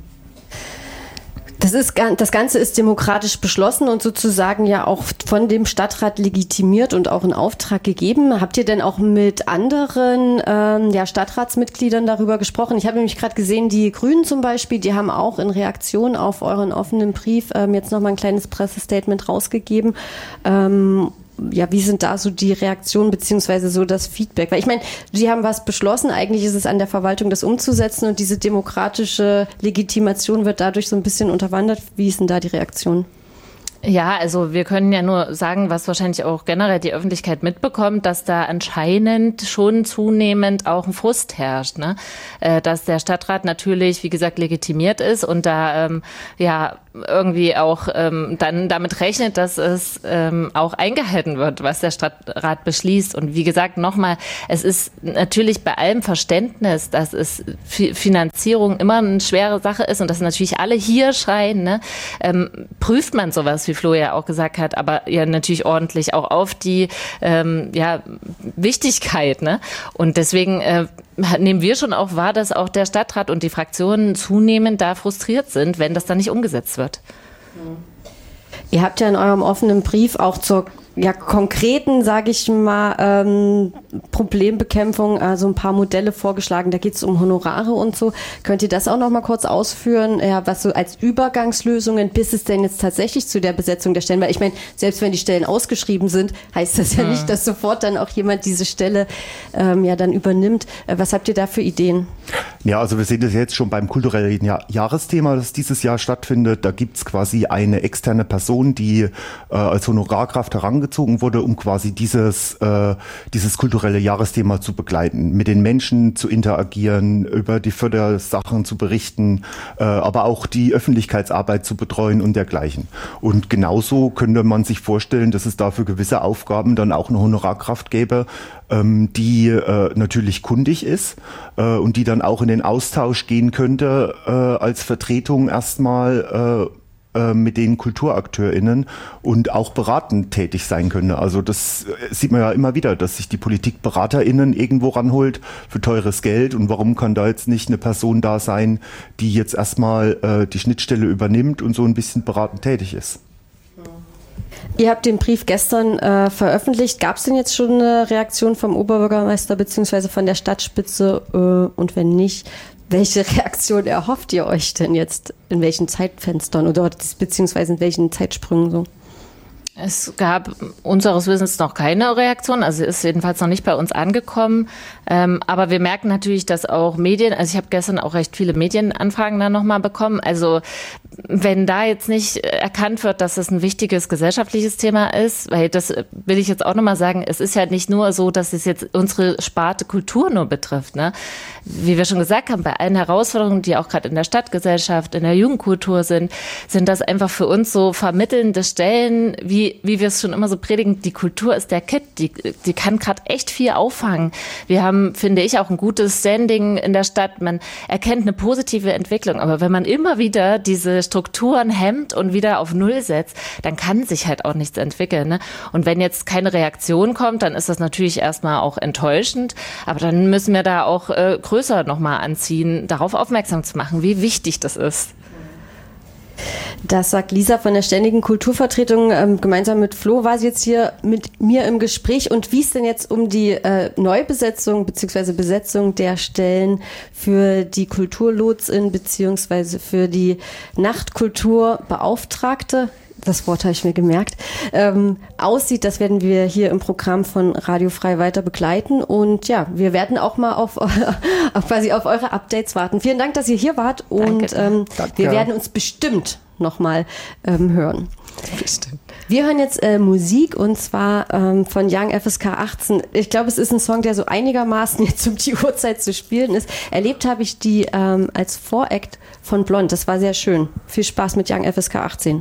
Das Ganze ist demokratisch beschlossen und sozusagen ja auch von dem Stadtrat legitimiert und auch in Auftrag gegeben. Habt ihr denn auch mit anderen Stadtratsmitgliedern darüber gesprochen? Ich habe nämlich gerade gesehen, die Grünen zum Beispiel, die haben auch in Reaktion auf euren offenen Brief jetzt nochmal ein kleines Pressestatement rausgegeben. Wie sind da so die Reaktionen beziehungsweise so das Feedback? Weil ich meine, Sie haben was beschlossen, eigentlich ist es an der Verwaltung, das umzusetzen und diese demokratische Legitimation wird dadurch so ein bisschen unterwandert. Wie ist denn da die Reaktion? Ja, also wir können ja nur sagen, was wahrscheinlich auch generell die Öffentlichkeit mitbekommt, dass da anscheinend schon zunehmend auch ein Frust herrscht, ne? Dass der Stadtrat natürlich, wie gesagt, legitimiert ist und da irgendwie auch dann damit rechnet, dass es auch eingehalten wird, was der Stadtrat beschließt. Und wie gesagt, nochmal, es ist natürlich bei allem Verständnis, dass es Finanzierung immer eine schwere Sache ist und dass natürlich alle hier schreien, ne? Prüft man sowas, wie Flo ja auch gesagt hat, aber ja natürlich ordentlich auch auf die Wichtigkeit, ne? Und deswegen nehmen wir schon auch wahr, dass auch der Stadtrat und die Fraktionen zunehmend da frustriert sind, wenn das dann nicht umgesetzt wird. Ihr habt ja in eurem offenen Brief auch zur konkreten, sage ich mal, Problembekämpfung, also ein paar Modelle vorgeschlagen. Da geht es um Honorare und so. Könnt ihr das auch noch mal kurz ausführen, was so als Übergangslösungen, bis es denn jetzt tatsächlich zu der Besetzung der Stellen, weil ich meine, selbst wenn die Stellen ausgeschrieben sind, heißt das ja nicht, dass sofort dann auch jemand diese Stelle dann übernimmt. Was habt ihr da für Ideen? Ja, also wir sehen das jetzt schon beim kulturellen Jahresthema, das dieses Jahr stattfindet. Da gibt's quasi eine externe Person, die als Honorarkraft herangezogen wurde, um quasi dieses kulturelle Jahresthema zu begleiten, mit den Menschen zu interagieren, über die Fördersachen zu berichten, aber auch die Öffentlichkeitsarbeit zu betreuen und dergleichen. Und genauso könnte man sich vorstellen, dass es dafür gewisse Aufgaben dann auch eine Honorarkraft gäbe, die natürlich kundig ist und die dann auch in den Austausch gehen könnte als Vertretung erstmal mit den KulturakteurInnen und auch beratend tätig sein könnte. Also das sieht man ja immer wieder, dass sich die PolitikberaterInnen irgendwo ranholt für teures Geld, und warum kann da jetzt nicht eine Person da sein, die jetzt erstmal die Schnittstelle übernimmt und so ein bisschen beratend tätig ist. Ihr habt den Brief gestern veröffentlicht. Gab es denn jetzt schon eine Reaktion vom Oberbürgermeister bzw. von der Stadtspitze? Und wenn nicht, welche Reaktion erhofft ihr euch denn jetzt? In welchen Zeitfenstern oder beziehungsweise in welchen Zeitsprüngen so? Es gab unseres Wissens noch keine Reaktion, also ist jedenfalls noch nicht bei uns angekommen. Aber wir merken natürlich, dass auch Medien, also ich habe gestern auch recht viele Medienanfragen dann nochmal bekommen. Also wenn da jetzt nicht erkannt wird, dass es ein wichtiges gesellschaftliches Thema ist, weil das will ich jetzt auch nochmal sagen, es ist ja nicht nur so, dass es jetzt unsere Sparte Kultur nur betrifft, ne? Wie wir schon gesagt haben, bei allen Herausforderungen, die auch gerade in der Stadtgesellschaft, in der Jugendkultur sind das einfach für uns so vermittelnde Stellen, wie wir es schon immer so predigen, die Kultur ist der Kit, die kann gerade echt viel auffangen. Wir haben, finde ich, auch ein gutes Standing in der Stadt. Man erkennt eine positive Entwicklung, aber wenn man immer wieder diese Strukturen hemmt und wieder auf Null setzt, dann kann sich halt auch nichts entwickeln, ne? Und wenn jetzt keine Reaktion kommt, dann ist das natürlich erstmal auch enttäuschend, aber dann müssen wir da auch größer nochmal anziehen, darauf aufmerksam zu machen, wie wichtig das ist. Das sagt Lisa von der Ständigen Kulturvertretung. Gemeinsam mit Flo war sie jetzt hier mit mir im Gespräch. Und wie es denn jetzt um die Neubesetzung bzw. Besetzung der Stellen für die Kulturlotsin bzw. für die Nachtkulturbeauftragte, das Wort habe ich mir gemerkt, aussieht, das werden wir hier im Programm von Radio Frei weiter begleiten. Und ja, wir werden auch mal auf eure Updates warten. Vielen Dank, dass ihr hier wart, und wir werden uns bestimmt nochmal hören. Bestimmt. Wir hören jetzt Musik, und zwar von Young FSK 18. Ich glaube, es ist ein Song, der so einigermaßen jetzt um die Uhrzeit zu spielen ist. Erlebt habe ich die als Voract von Blond. Das war sehr schön. Viel Spaß mit Young FSK 18.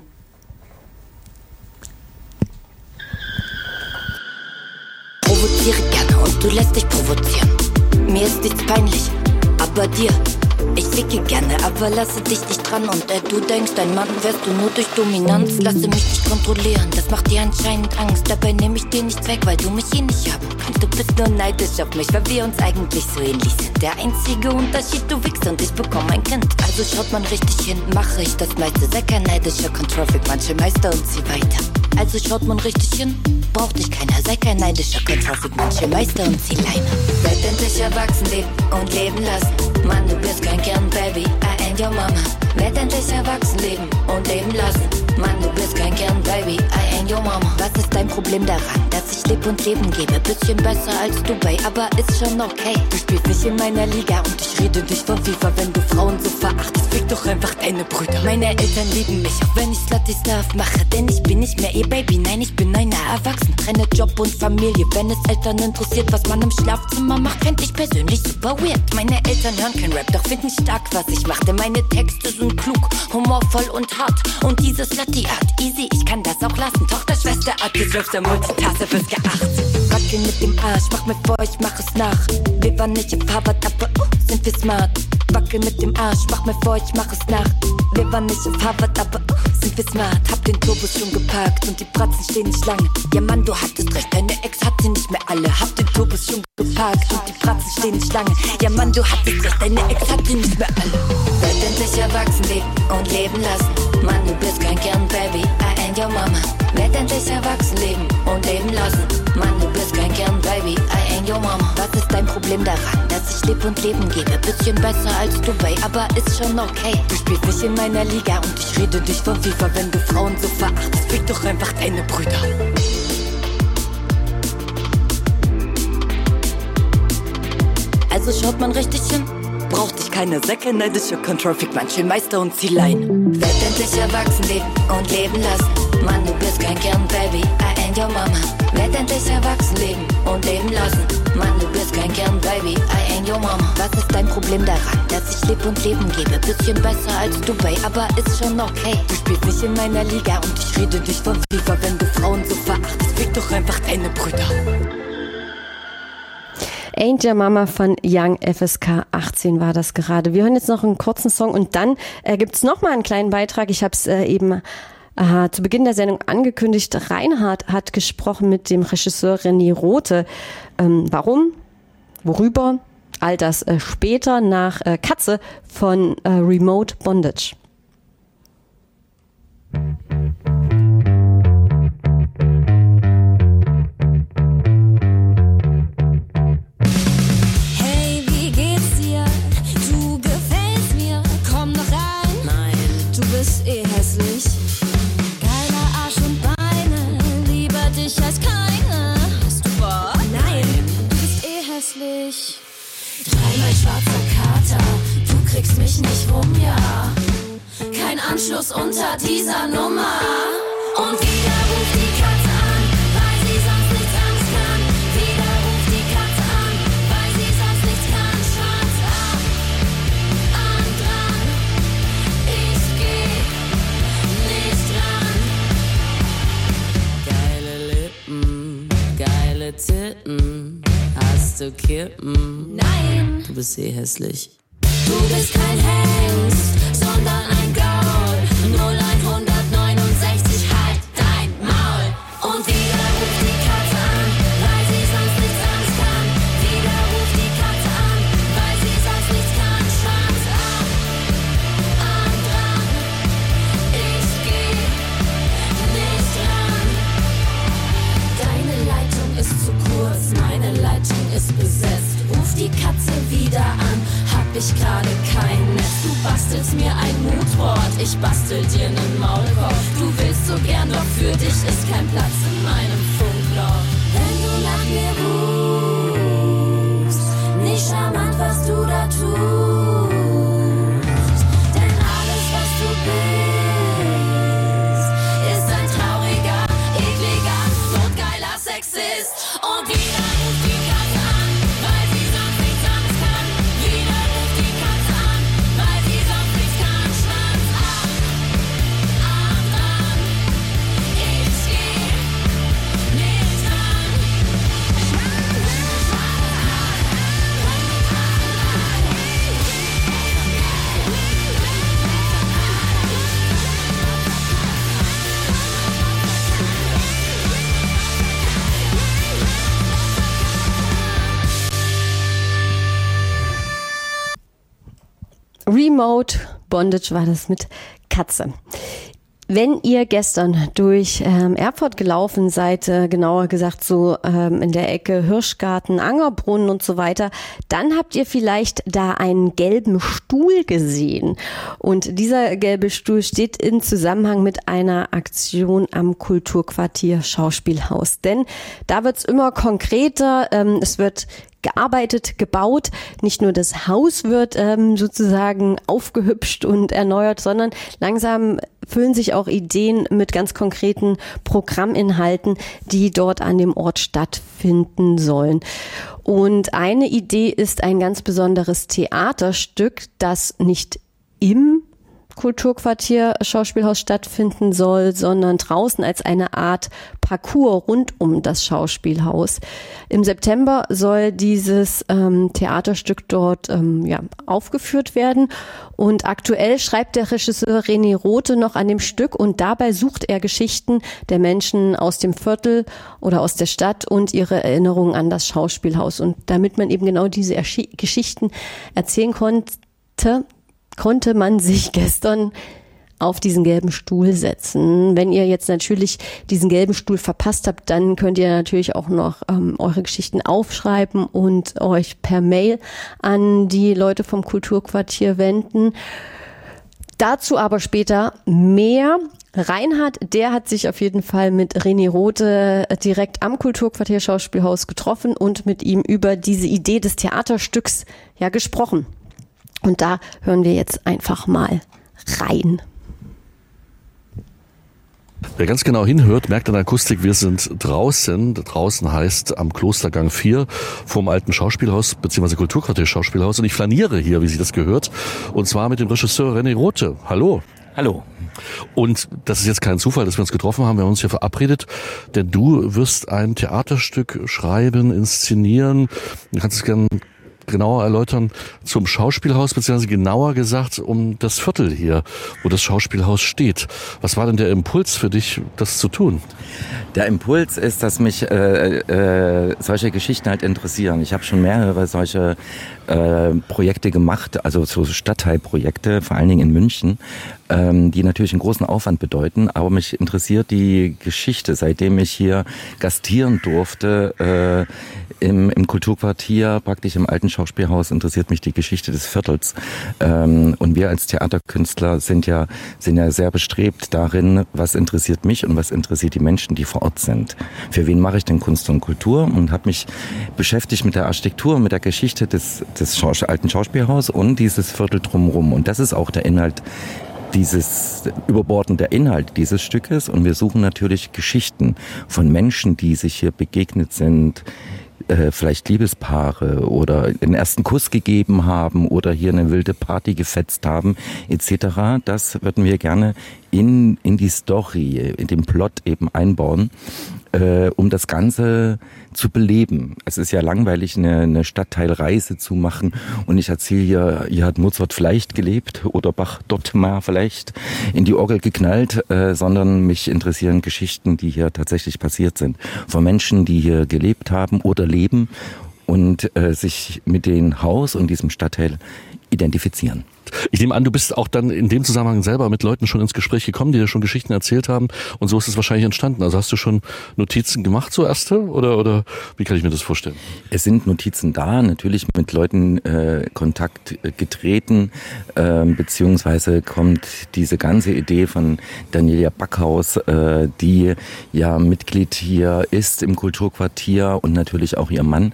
Provoziere gerne und du lässt dich provozieren. Mir ist nichts peinlich, aber dir. Ich ficke gerne, aber lasse dich nicht dran. Und du denkst, ein Mann wärst du nur durch Dominanz. Lasse mich nicht kontrollieren, das macht dir anscheinend Angst. Dabei nehme ich dir nichts weg, weil du mich eh nicht haben kannst. Du bist nur neidisch auf mich, weil wir uns eigentlich so ähnlich sind. Der einzige Unterschied, du wichst und ich bekomme ein Kind. Also schaut man richtig hin, mache ich das meiste. Sei kein neidischer Control-Freak, manche Meister und zieh weiter. Also schaut man richtig hin, braucht dich keiner. Sei kein neidischer Control-Freak, manche Meister und zieh Leine. Werd endlich erwachsen leben und leben lassen. Mann, du bist kein Kern, Baby, I ain't your mama. Werd endlich erwachsen leben und leben lassen. Mann, du bist kein Kern, Baby, I ain't your mama. Was ist dein Problem daran, dass ich leb und Leben gebe? Bisschen besser als Dubai, aber ist schon okay. Du spielst nicht in meiner Liga und ich rede dich von FIFA. Wenn du Frauen so verachtest, fick doch einfach deine Brüder. Meine Eltern lieben mich, auch wenn ich Slutty Stuff mache. Denn ich bin nicht mehr ihr Baby, nein, ich bin einer Erwachsen. Trenne Job und Familie, wenn es Eltern interessiert, was man im Schlafzimmer macht, fänd ich persönlich super weird. Meine Eltern hören kein Rap, doch finden stark, was ich mache. Denn meine Texte sind klug, humorvoll und hart. Und diese Slutty-Art, easy, ich kann das auch lassen. Tochter, Schwester, Art, die der Multitasse fürs Geacht. Wackel mit dem Arsch, mach mir vor, ich mach es nach. Wir waren nicht im Harvard, aber sind wir smart. Wackel mit dem Arsch, mach mir vor, ich mach es nach. Wir waren nicht im Harvard, aber sind wir smart. Hab den Turbus schon geparkt und die Bratzen stehen nicht lange. Ja Mann, du hattest recht, deine Ex hat sie nicht mehr alle. Hab den Turbus schon geparkt und die Bratzen stehen nicht lange. Ja Mann, du hattest recht, deine Ex hat sie nicht mehr alle. Werd endlich erwachsen leben und leben lassen. Mann, du bist kein Kern, Baby, I ain't your mama. Werd endlich erwachsen leben und leben lassen. Mann, du bist kein Kern, Baby, I ain't your mama. Was ist dein Problem daran, dass ich leb und Leben gebe? Bisschen besser als Dubai, aber ist schon okay. Du spielst nicht in meiner Liga und ich rede dich von FIFA. Wenn du Frauen so verachtest, fick doch einfach deine Brüder. Also schaut man richtig hin, braucht dich keine Säcke, neidische Control-Freak, Meister und Zielein. Werd endlich erwachsen leben und leben lassen. Mann, du bist kein Kern, Baby, I ain't your mama. Werd endlich erwachsen leben und leben lassen. Mann, du bist kein Kern, Baby, I ain't your mama. Was ist dein Problem daran, dass ich leb und Leben gebe? Bisschen besser als Dubai, aber ist schon okay. Du spielst nicht in meiner Liga und ich rede dich von FIFA. Wenn du Frauen so verachtest, fick doch einfach deine Brüder. Ain't Your Mama von Young FSK 18 war das gerade. Wir hören jetzt noch einen kurzen Song und dann gibt's noch mal einen kleinen Beitrag. Ich habe es eben zu Beginn der Sendung angekündigt. Reinhard hat gesprochen mit dem Regisseur René Rothe. Warum? Worüber? All das später nach Katze von Remote Bondage. Dreimal schwarzer Kater, du kriegst mich nicht rum, ja. Kein Anschluss unter dieser Nummer. Und wieder ruft die Katze an, weil sie sonst nichts anderes kann. Wieder ruft die Katze an, weil sie sonst nichts kann. Schwanz ab, an dran, ich geh nicht ran. Geile Lippen, geile Titten. Hast du Kippen? Nein! Du bist hässlich. Du bist kein Hengst, sondern ein Gaul. 0169, halt dein Maul. Und wieder ruft die Katze an, weil sie sonst nichts anderes kann. Wieder ruft die Katze an, weil sie sonst nichts kann. Schwanz ab, an dran, ich geh nicht ran. Deine Leitung ist zu kurz, meine Leitung ist besetzt. Ruf die Katze wieder an, hab ich gerade kein Netz. Du bastelst mir ein Moodboard, ich bastel dir nen Maulkorb. Du willst so gern, doch für dich ist kein Platz in meinem Funkloch. Wenn du nach mir rufst, nicht charmant, was du da tust. Denn alles, was du bist, ist ein trauriger, ekliger, notgeiler Sexist. Und wieder ruft die Katze an, weil sie sonst nichts anderes kann. Wieder ruft die Katze an, weil sie sonst nichts kann. Schwanz ab, Arm dran, ich geh nicht ran. Remote Bondage war das mit Katze. Wenn ihr gestern durch Erfurt gelaufen seid, genauer gesagt so in der Ecke Hirschgarten, Angerbrunnen und so weiter, dann habt ihr vielleicht da einen gelben Stuhl gesehen. Und dieser gelbe Stuhl steht in Zusammenhang mit einer Aktion am Kulturquartier Schauspielhaus. Denn da wird's immer konkreter, es wird gearbeitet, gebaut. Nicht nur das Haus wird sozusagen aufgehübscht und erneuert, sondern langsam füllen sich auch Ideen mit ganz konkreten Programminhalten, die dort an dem Ort stattfinden sollen. Und eine Idee ist ein ganz besonderes Theaterstück, das nicht im Kulturquartier Schauspielhaus stattfinden soll, sondern draußen als eine Art Parcours rund um das Schauspielhaus. Im September soll dieses Theaterstück dort aufgeführt werden und aktuell schreibt der Regisseur René Rothe noch an dem Stück und dabei sucht er Geschichten der Menschen aus dem Viertel oder aus der Stadt und ihre Erinnerungen an das Schauspielhaus. Und damit man eben genau diese Geschichten erzählen konnte man sich gestern auf diesen gelben Stuhl setzen. Wenn ihr jetzt natürlich diesen gelben Stuhl verpasst habt, dann könnt ihr natürlich auch noch eure Geschichten aufschreiben und euch per Mail an die Leute vom Kulturquartier wenden. Dazu aber später mehr. Reinhard, der hat sich auf jeden Fall mit René Rothe direkt am Kulturquartier Schauspielhaus getroffen und mit ihm über diese Idee des Theaterstücks gesprochen. Und da hören wir jetzt einfach mal rein. Wer ganz genau hinhört, merkt an der Akustik, wir sind draußen. Draußen heißt am Klostergang 4 vorm alten Schauspielhaus bzw. Kulturquartier Schauspielhaus. Und ich flaniere hier, wie sich das gehört. Und zwar mit dem Regisseur René Rothe. Hallo. Hallo. Und das ist jetzt kein Zufall, dass wir uns getroffen haben. Wir haben uns hier verabredet, denn du wirst ein Theaterstück schreiben, inszenieren. Du kannst es gerne genauer erläutern zum Schauspielhaus, beziehungsweise genauer gesagt um das Viertel hier, wo das Schauspielhaus steht. Was war denn der Impuls für dich, das zu tun? Der Impuls ist, dass mich solche Geschichten halt interessieren. Ich habe schon mehrere solche Projekte gemacht, also so Stadtteilprojekte, vor allen Dingen in München, die natürlich einen großen Aufwand bedeuten, aber mich interessiert die Geschichte, seitdem ich hier gastieren durfte im Kulturquartier, praktisch im alten Schauspielhaus, interessiert mich die Geschichte des Viertels. Und wir als Theaterkünstler sind ja sehr bestrebt darin, was interessiert mich und was interessiert die Menschen, die vor Ort sind. Für wen mache ich denn Kunst und Kultur? Und habe mich beschäftigt mit der Architektur, mit der Geschichte des alten Schauspielhauses und dieses Viertel drumherum. Und das ist auch der Inhalt, dieses überbordende Inhalt dieses Stückes. Und wir suchen natürlich Geschichten von Menschen, die sich hier begegnet sind, vielleicht Liebespaare oder den ersten Kuss gegeben haben oder hier eine wilde Party gefetzt haben etc. Das würden wir gerne in die Story, in den Plot eben einbauen, um das Ganze zu beleben. Es ist ja langweilig, eine Stadtteilreise zu machen und ich erzähle hier hat Mozart vielleicht gelebt oder Bach dort mal vielleicht in die Orgel geknallt, sondern mich interessieren Geschichten, die hier tatsächlich passiert sind. Von Menschen, die hier gelebt haben oder leben und sich mit dem Haus und diesem Stadtteil identifizieren. Ich nehme an, du bist auch dann in dem Zusammenhang selber mit Leuten schon ins Gespräch gekommen, die dir schon Geschichten erzählt haben und so ist es wahrscheinlich entstanden. Also hast du schon Notizen gemacht, so erste? Oder wie kann ich mir das vorstellen? Es sind Notizen da, natürlich mit Leuten Kontakt getreten, beziehungsweise kommt diese ganze Idee von Daniela Backhaus, die ja Mitglied hier ist im Kulturquartier und natürlich auch ihr Mann,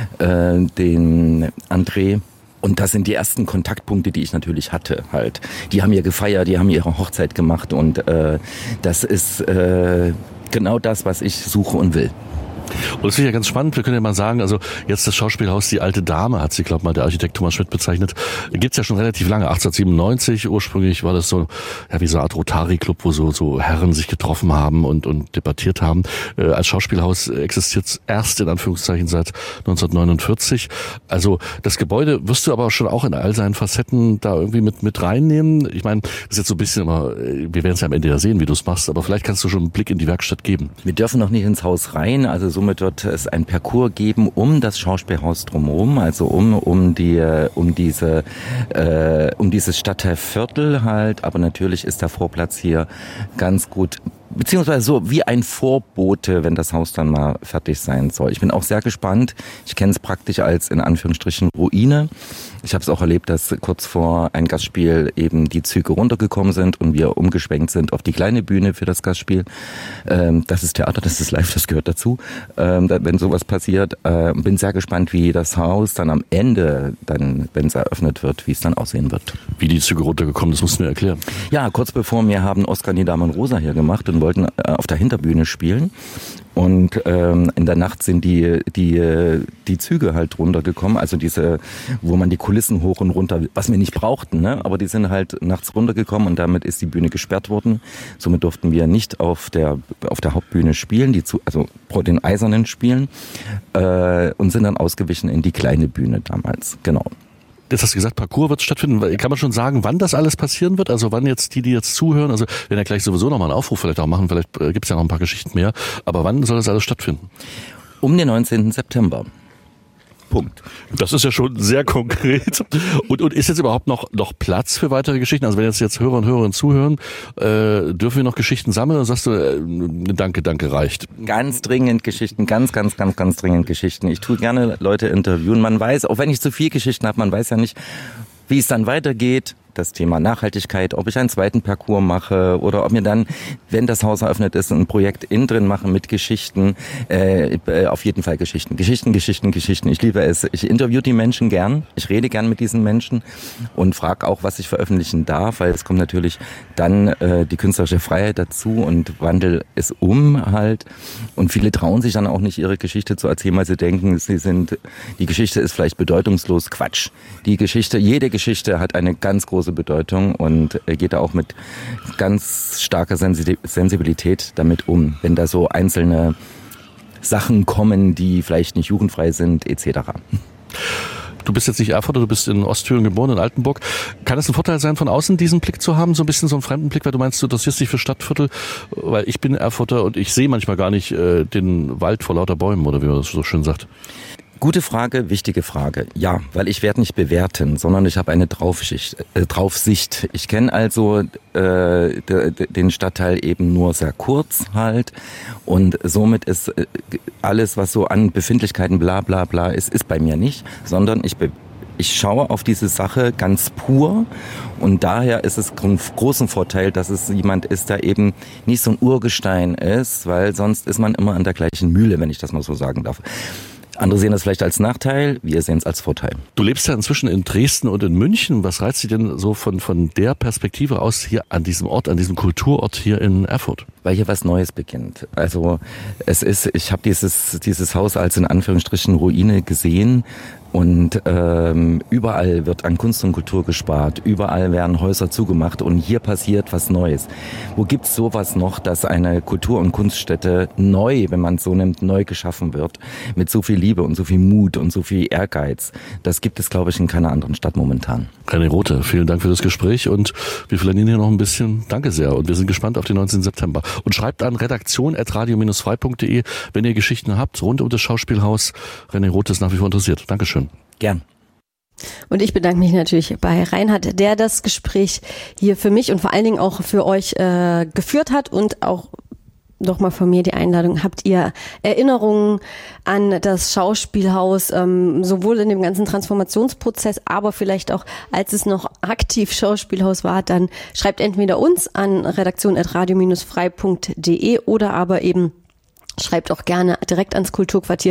den André. Und das sind die ersten Kontaktpunkte, die ich natürlich hatte halt. Die haben hier gefeiert, die haben ihre Hochzeit gemacht und das ist genau das, was ich suche und will. Und das finde ich ja ganz spannend. Wir können ja mal sagen, also jetzt das Schauspielhaus Die Alte Dame, hat sie, glaube ich, mal der Architekt Thomas Schmidt bezeichnet. Gibt's ja schon relativ lange, 1897. Ursprünglich war das so, ja, wie so eine Art Rotary-Club, wo so Herren sich getroffen haben und debattiert haben. Als Schauspielhaus existiert es erst in Anführungszeichen seit 1949. Also das Gebäude wirst du aber schon auch in all seinen Facetten da irgendwie mit reinnehmen. Ich meine, das ist jetzt so ein bisschen immer, wir werden es ja am Ende ja sehen, wie du es machst, aber vielleicht kannst du schon einen Blick in die Werkstatt geben. Wir dürfen noch nicht ins Haus rein, also somit wird es ein Parcours geben um das Schauspielhaus drumherum, also um dieses Stadtteilviertel halt, aber natürlich ist der Vorplatz hier ganz gut, beziehungsweise so wie ein Vorbote, wenn das Haus dann mal fertig sein soll. Ich bin auch sehr gespannt. Ich kenne es praktisch als in Anführungsstrichen Ruine. Ich habe es auch erlebt, dass kurz vor ein Gastspiel eben die Züge runtergekommen sind und wir umgeschwenkt sind auf die kleine Bühne für das Gastspiel. Das ist Theater, das ist live, das gehört dazu. Wenn sowas passiert, bin sehr gespannt, wie das Haus dann am Ende, dann, wenn es eröffnet wird, wie es dann aussehen wird. Wie die Züge runtergekommen, das musst du mir erklären. Ja, kurz bevor wir haben Oskar Niedam und Rosa hier gemacht und wollten auf der Hinterbühne spielen. Und in der Nacht sind die Züge halt runtergekommen, also diese, wo man die Kulissen hoch und runter, was wir nicht brauchten, ne? Aber die sind halt nachts runtergekommen und damit ist die Bühne gesperrt worden. Somit durften wir nicht auf der Hauptbühne spielen, also den Eisernen spielen, und sind dann ausgewichen in die kleine Bühne damals, genau. Jetzt hast du gesagt, Parcours wird stattfinden. Kann man schon sagen, wann das alles passieren wird? Also wann jetzt die jetzt zuhören? Also wir werden ja gleich sowieso nochmal einen Aufruf vielleicht auch machen. Vielleicht gibt es ja noch ein paar Geschichten mehr. Aber wann soll das alles stattfinden? Um den 19. September. Punkt. Das ist ja schon sehr konkret. Und ist jetzt überhaupt noch Platz für weitere Geschichten? Also wenn jetzt Hörer und Hörerinnen zuhören, dürfen wir noch Geschichten sammeln? Oder sagst du, danke reicht? Ganz dringend Geschichten, ganz dringend Geschichten. Ich tue gerne Leute interviewen. Man weiß, auch wenn ich zu viel Geschichten habe, man weiß ja nicht, wie es dann weitergeht. das Thema Nachhaltigkeit, ob ich einen zweiten Parcours mache oder ob mir dann, wenn das Haus eröffnet ist, ein Projekt innen drin mache mit Geschichten, auf jeden Fall Geschichten. Ich liebe es. Ich interview die Menschen gern, ich rede gern mit diesen Menschen und frage auch, was ich veröffentlichen darf, weil es kommt natürlich dann die künstlerische Freiheit dazu und wandel es um halt. Und viele trauen sich dann auch nicht, ihre Geschichte zu erzählen, weil sie denken, die Geschichte ist vielleicht bedeutungslos. Quatsch. Jede Geschichte hat eine ganz große Bedeutung und geht da auch mit ganz starker Sensibilität damit um, wenn da so einzelne Sachen kommen, die vielleicht nicht jugendfrei sind, etc. Du bist jetzt nicht Erfurter, du bist in Ostthüringen geboren, in Altenburg. Kann es ein Vorteil sein, von außen diesen Blick zu haben, so ein bisschen so einen fremden Blick, weil du meinst, du interessierst dich für Stadtviertel, weil ich bin Erfurter und ich sehe manchmal gar nicht den Wald vor lauter Bäumen, oder wie man das so schön sagt. Gute Frage, wichtige Frage. Ja, weil ich werde nicht bewerten, sondern ich habe eine Draufsicht. Ich kenne also den Stadtteil eben nur sehr kurz halt und somit ist alles, was so an Befindlichkeiten bla bla bla ist bei mir nicht, sondern ich schaue auf diese Sache ganz pur und daher ist es ein großen Vorteil, dass es jemand ist, der eben nicht so ein Urgestein ist, weil sonst ist man immer an der gleichen Mühle, wenn ich das mal so sagen darf. Andere sehen das vielleicht als Nachteil, wir sehen es als Vorteil. Du lebst ja inzwischen in Dresden und in München. Was reizt dich denn so von der Perspektive aus hier an diesem Ort, an diesem Kulturort hier in Erfurt? Weil hier was Neues beginnt. Also ich habe dieses Haus als in Anführungsstrichen Ruine gesehen. Und überall wird an Kunst und Kultur gespart, überall werden Häuser zugemacht und hier passiert was Neues. Wo gibt's sowas noch, dass eine Kultur- und Kunststätte neu, wenn man es so nimmt, neu geschaffen wird, mit so viel Liebe und so viel Mut und so viel Ehrgeiz? Das gibt es, glaube ich, in keiner anderen Stadt momentan. René Rothe, vielen Dank für das Gespräch und wir flanieren hier noch ein bisschen. Danke sehr und wir sind gespannt auf den 19. September. Und schreibt an redaktion@radio-frei.de, wenn ihr Geschichten habt rund um das Schauspielhaus. René Rothe ist nach wie vor interessiert. Dankeschön. Gern. Und ich bedanke mich natürlich bei Reinhard, der das Gespräch hier für mich und vor allen Dingen auch für euch geführt hat und auch nochmal von mir die Einladung. Habt ihr Erinnerungen an das Schauspielhaus, sowohl in dem ganzen Transformationsprozess, aber vielleicht auch, als es noch aktiv Schauspielhaus war, dann schreibt entweder uns an redaktion@radio-frei.de oder aber eben schreibt auch gerne direkt ans Kulturquartier,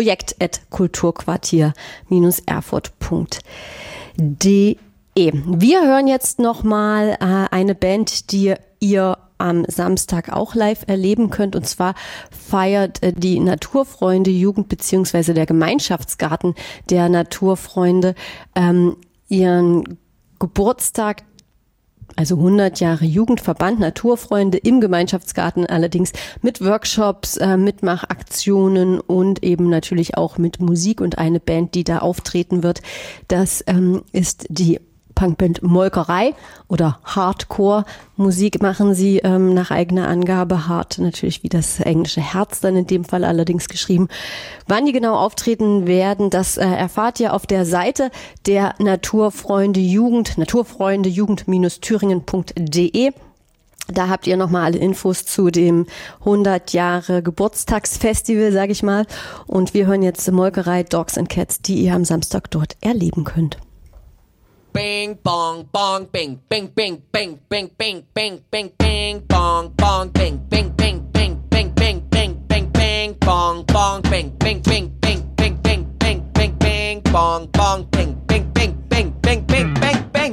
projekt@kulturquartier-erfurt.de. Wir hören jetzt nochmal eine Band, die ihr am Samstag auch live erleben könnt. Und zwar feiert die Naturfreunde Jugend bzw. der Gemeinschaftsgarten der Naturfreunde ihren Geburtstag. Also 100 Jahre Jugendverband Naturfreunde im Gemeinschaftsgarten, allerdings mit Workshops, Mitmachaktionen und eben natürlich auch mit Musik und eine Band, die da auftreten wird. Das ist die Punkband Molkerei oder Hardcore. Musik machen sie nach eigener Angabe. Hard natürlich wie das englische Herz dann in dem Fall allerdings geschrieben. Wann die genau auftreten werden, das erfahrt ihr auf der Seite der Naturfreunde Jugend, naturfreundejugend-thüringen.de. Da habt ihr nochmal alle Infos zu dem 100 Jahre Geburtstagsfestival, sage ich mal. Und wir hören jetzt Molkerei Dogs and Cats, die ihr am Samstag dort erleben könnt. Bing bong bong bing bing bing bing bing bing bing bing bing bong bong bing bing bing bing bing bing bing bing bing bong bong bing bing bing bing bing bing bing bing bing bong bong bing bing bing bing bing bing bing bing.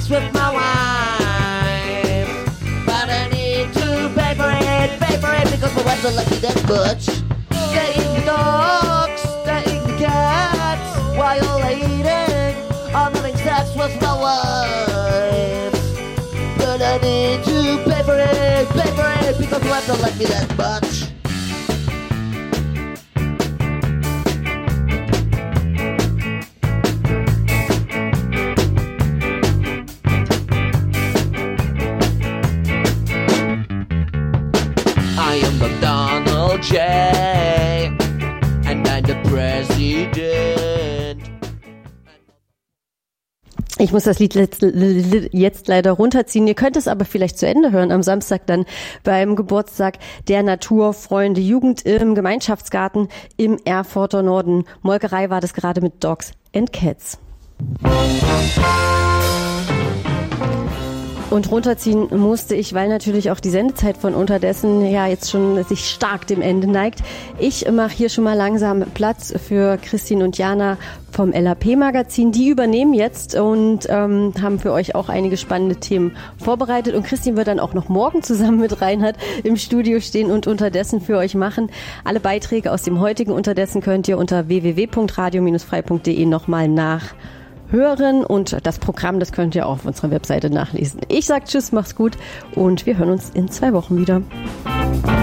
sex with my wife, but I need to pay for it, because my wife don't like me that much. They eat the dogs, they eat the cats, while eating, I'm having sex with my wife, but I need to pay for it, because my wife don't like me that much. I am the Donald J. and I'm the President. Ich muss das Lied jetzt leider runterziehen. Ihr könnt es aber vielleicht zu Ende hören am Samstag dann beim Geburtstag der Naturfreunde Jugend im Gemeinschaftsgarten im Erfurter Norden. Molkerei war das gerade mit Dogs and Cats. Und runterziehen musste ich, weil natürlich auch die Sendezeit von Unterdessen ja jetzt schon sich stark dem Ende neigt. Ich mache hier schon mal langsam Platz für Christine und Jana vom LAP-Magazin. Die übernehmen jetzt und haben für euch auch einige spannende Themen vorbereitet. Und Christine wird dann auch noch morgen zusammen mit Reinhard im Studio stehen und Unterdessen für euch machen. Alle Beiträge aus dem heutigen Unterdessen könnt ihr unter www.radio-frei.de nochmal nachhören. Und das Programm, das könnt ihr auch auf unserer Webseite nachlesen. Ich sag Tschüss, macht's gut und wir hören uns in 2 Wochen wieder.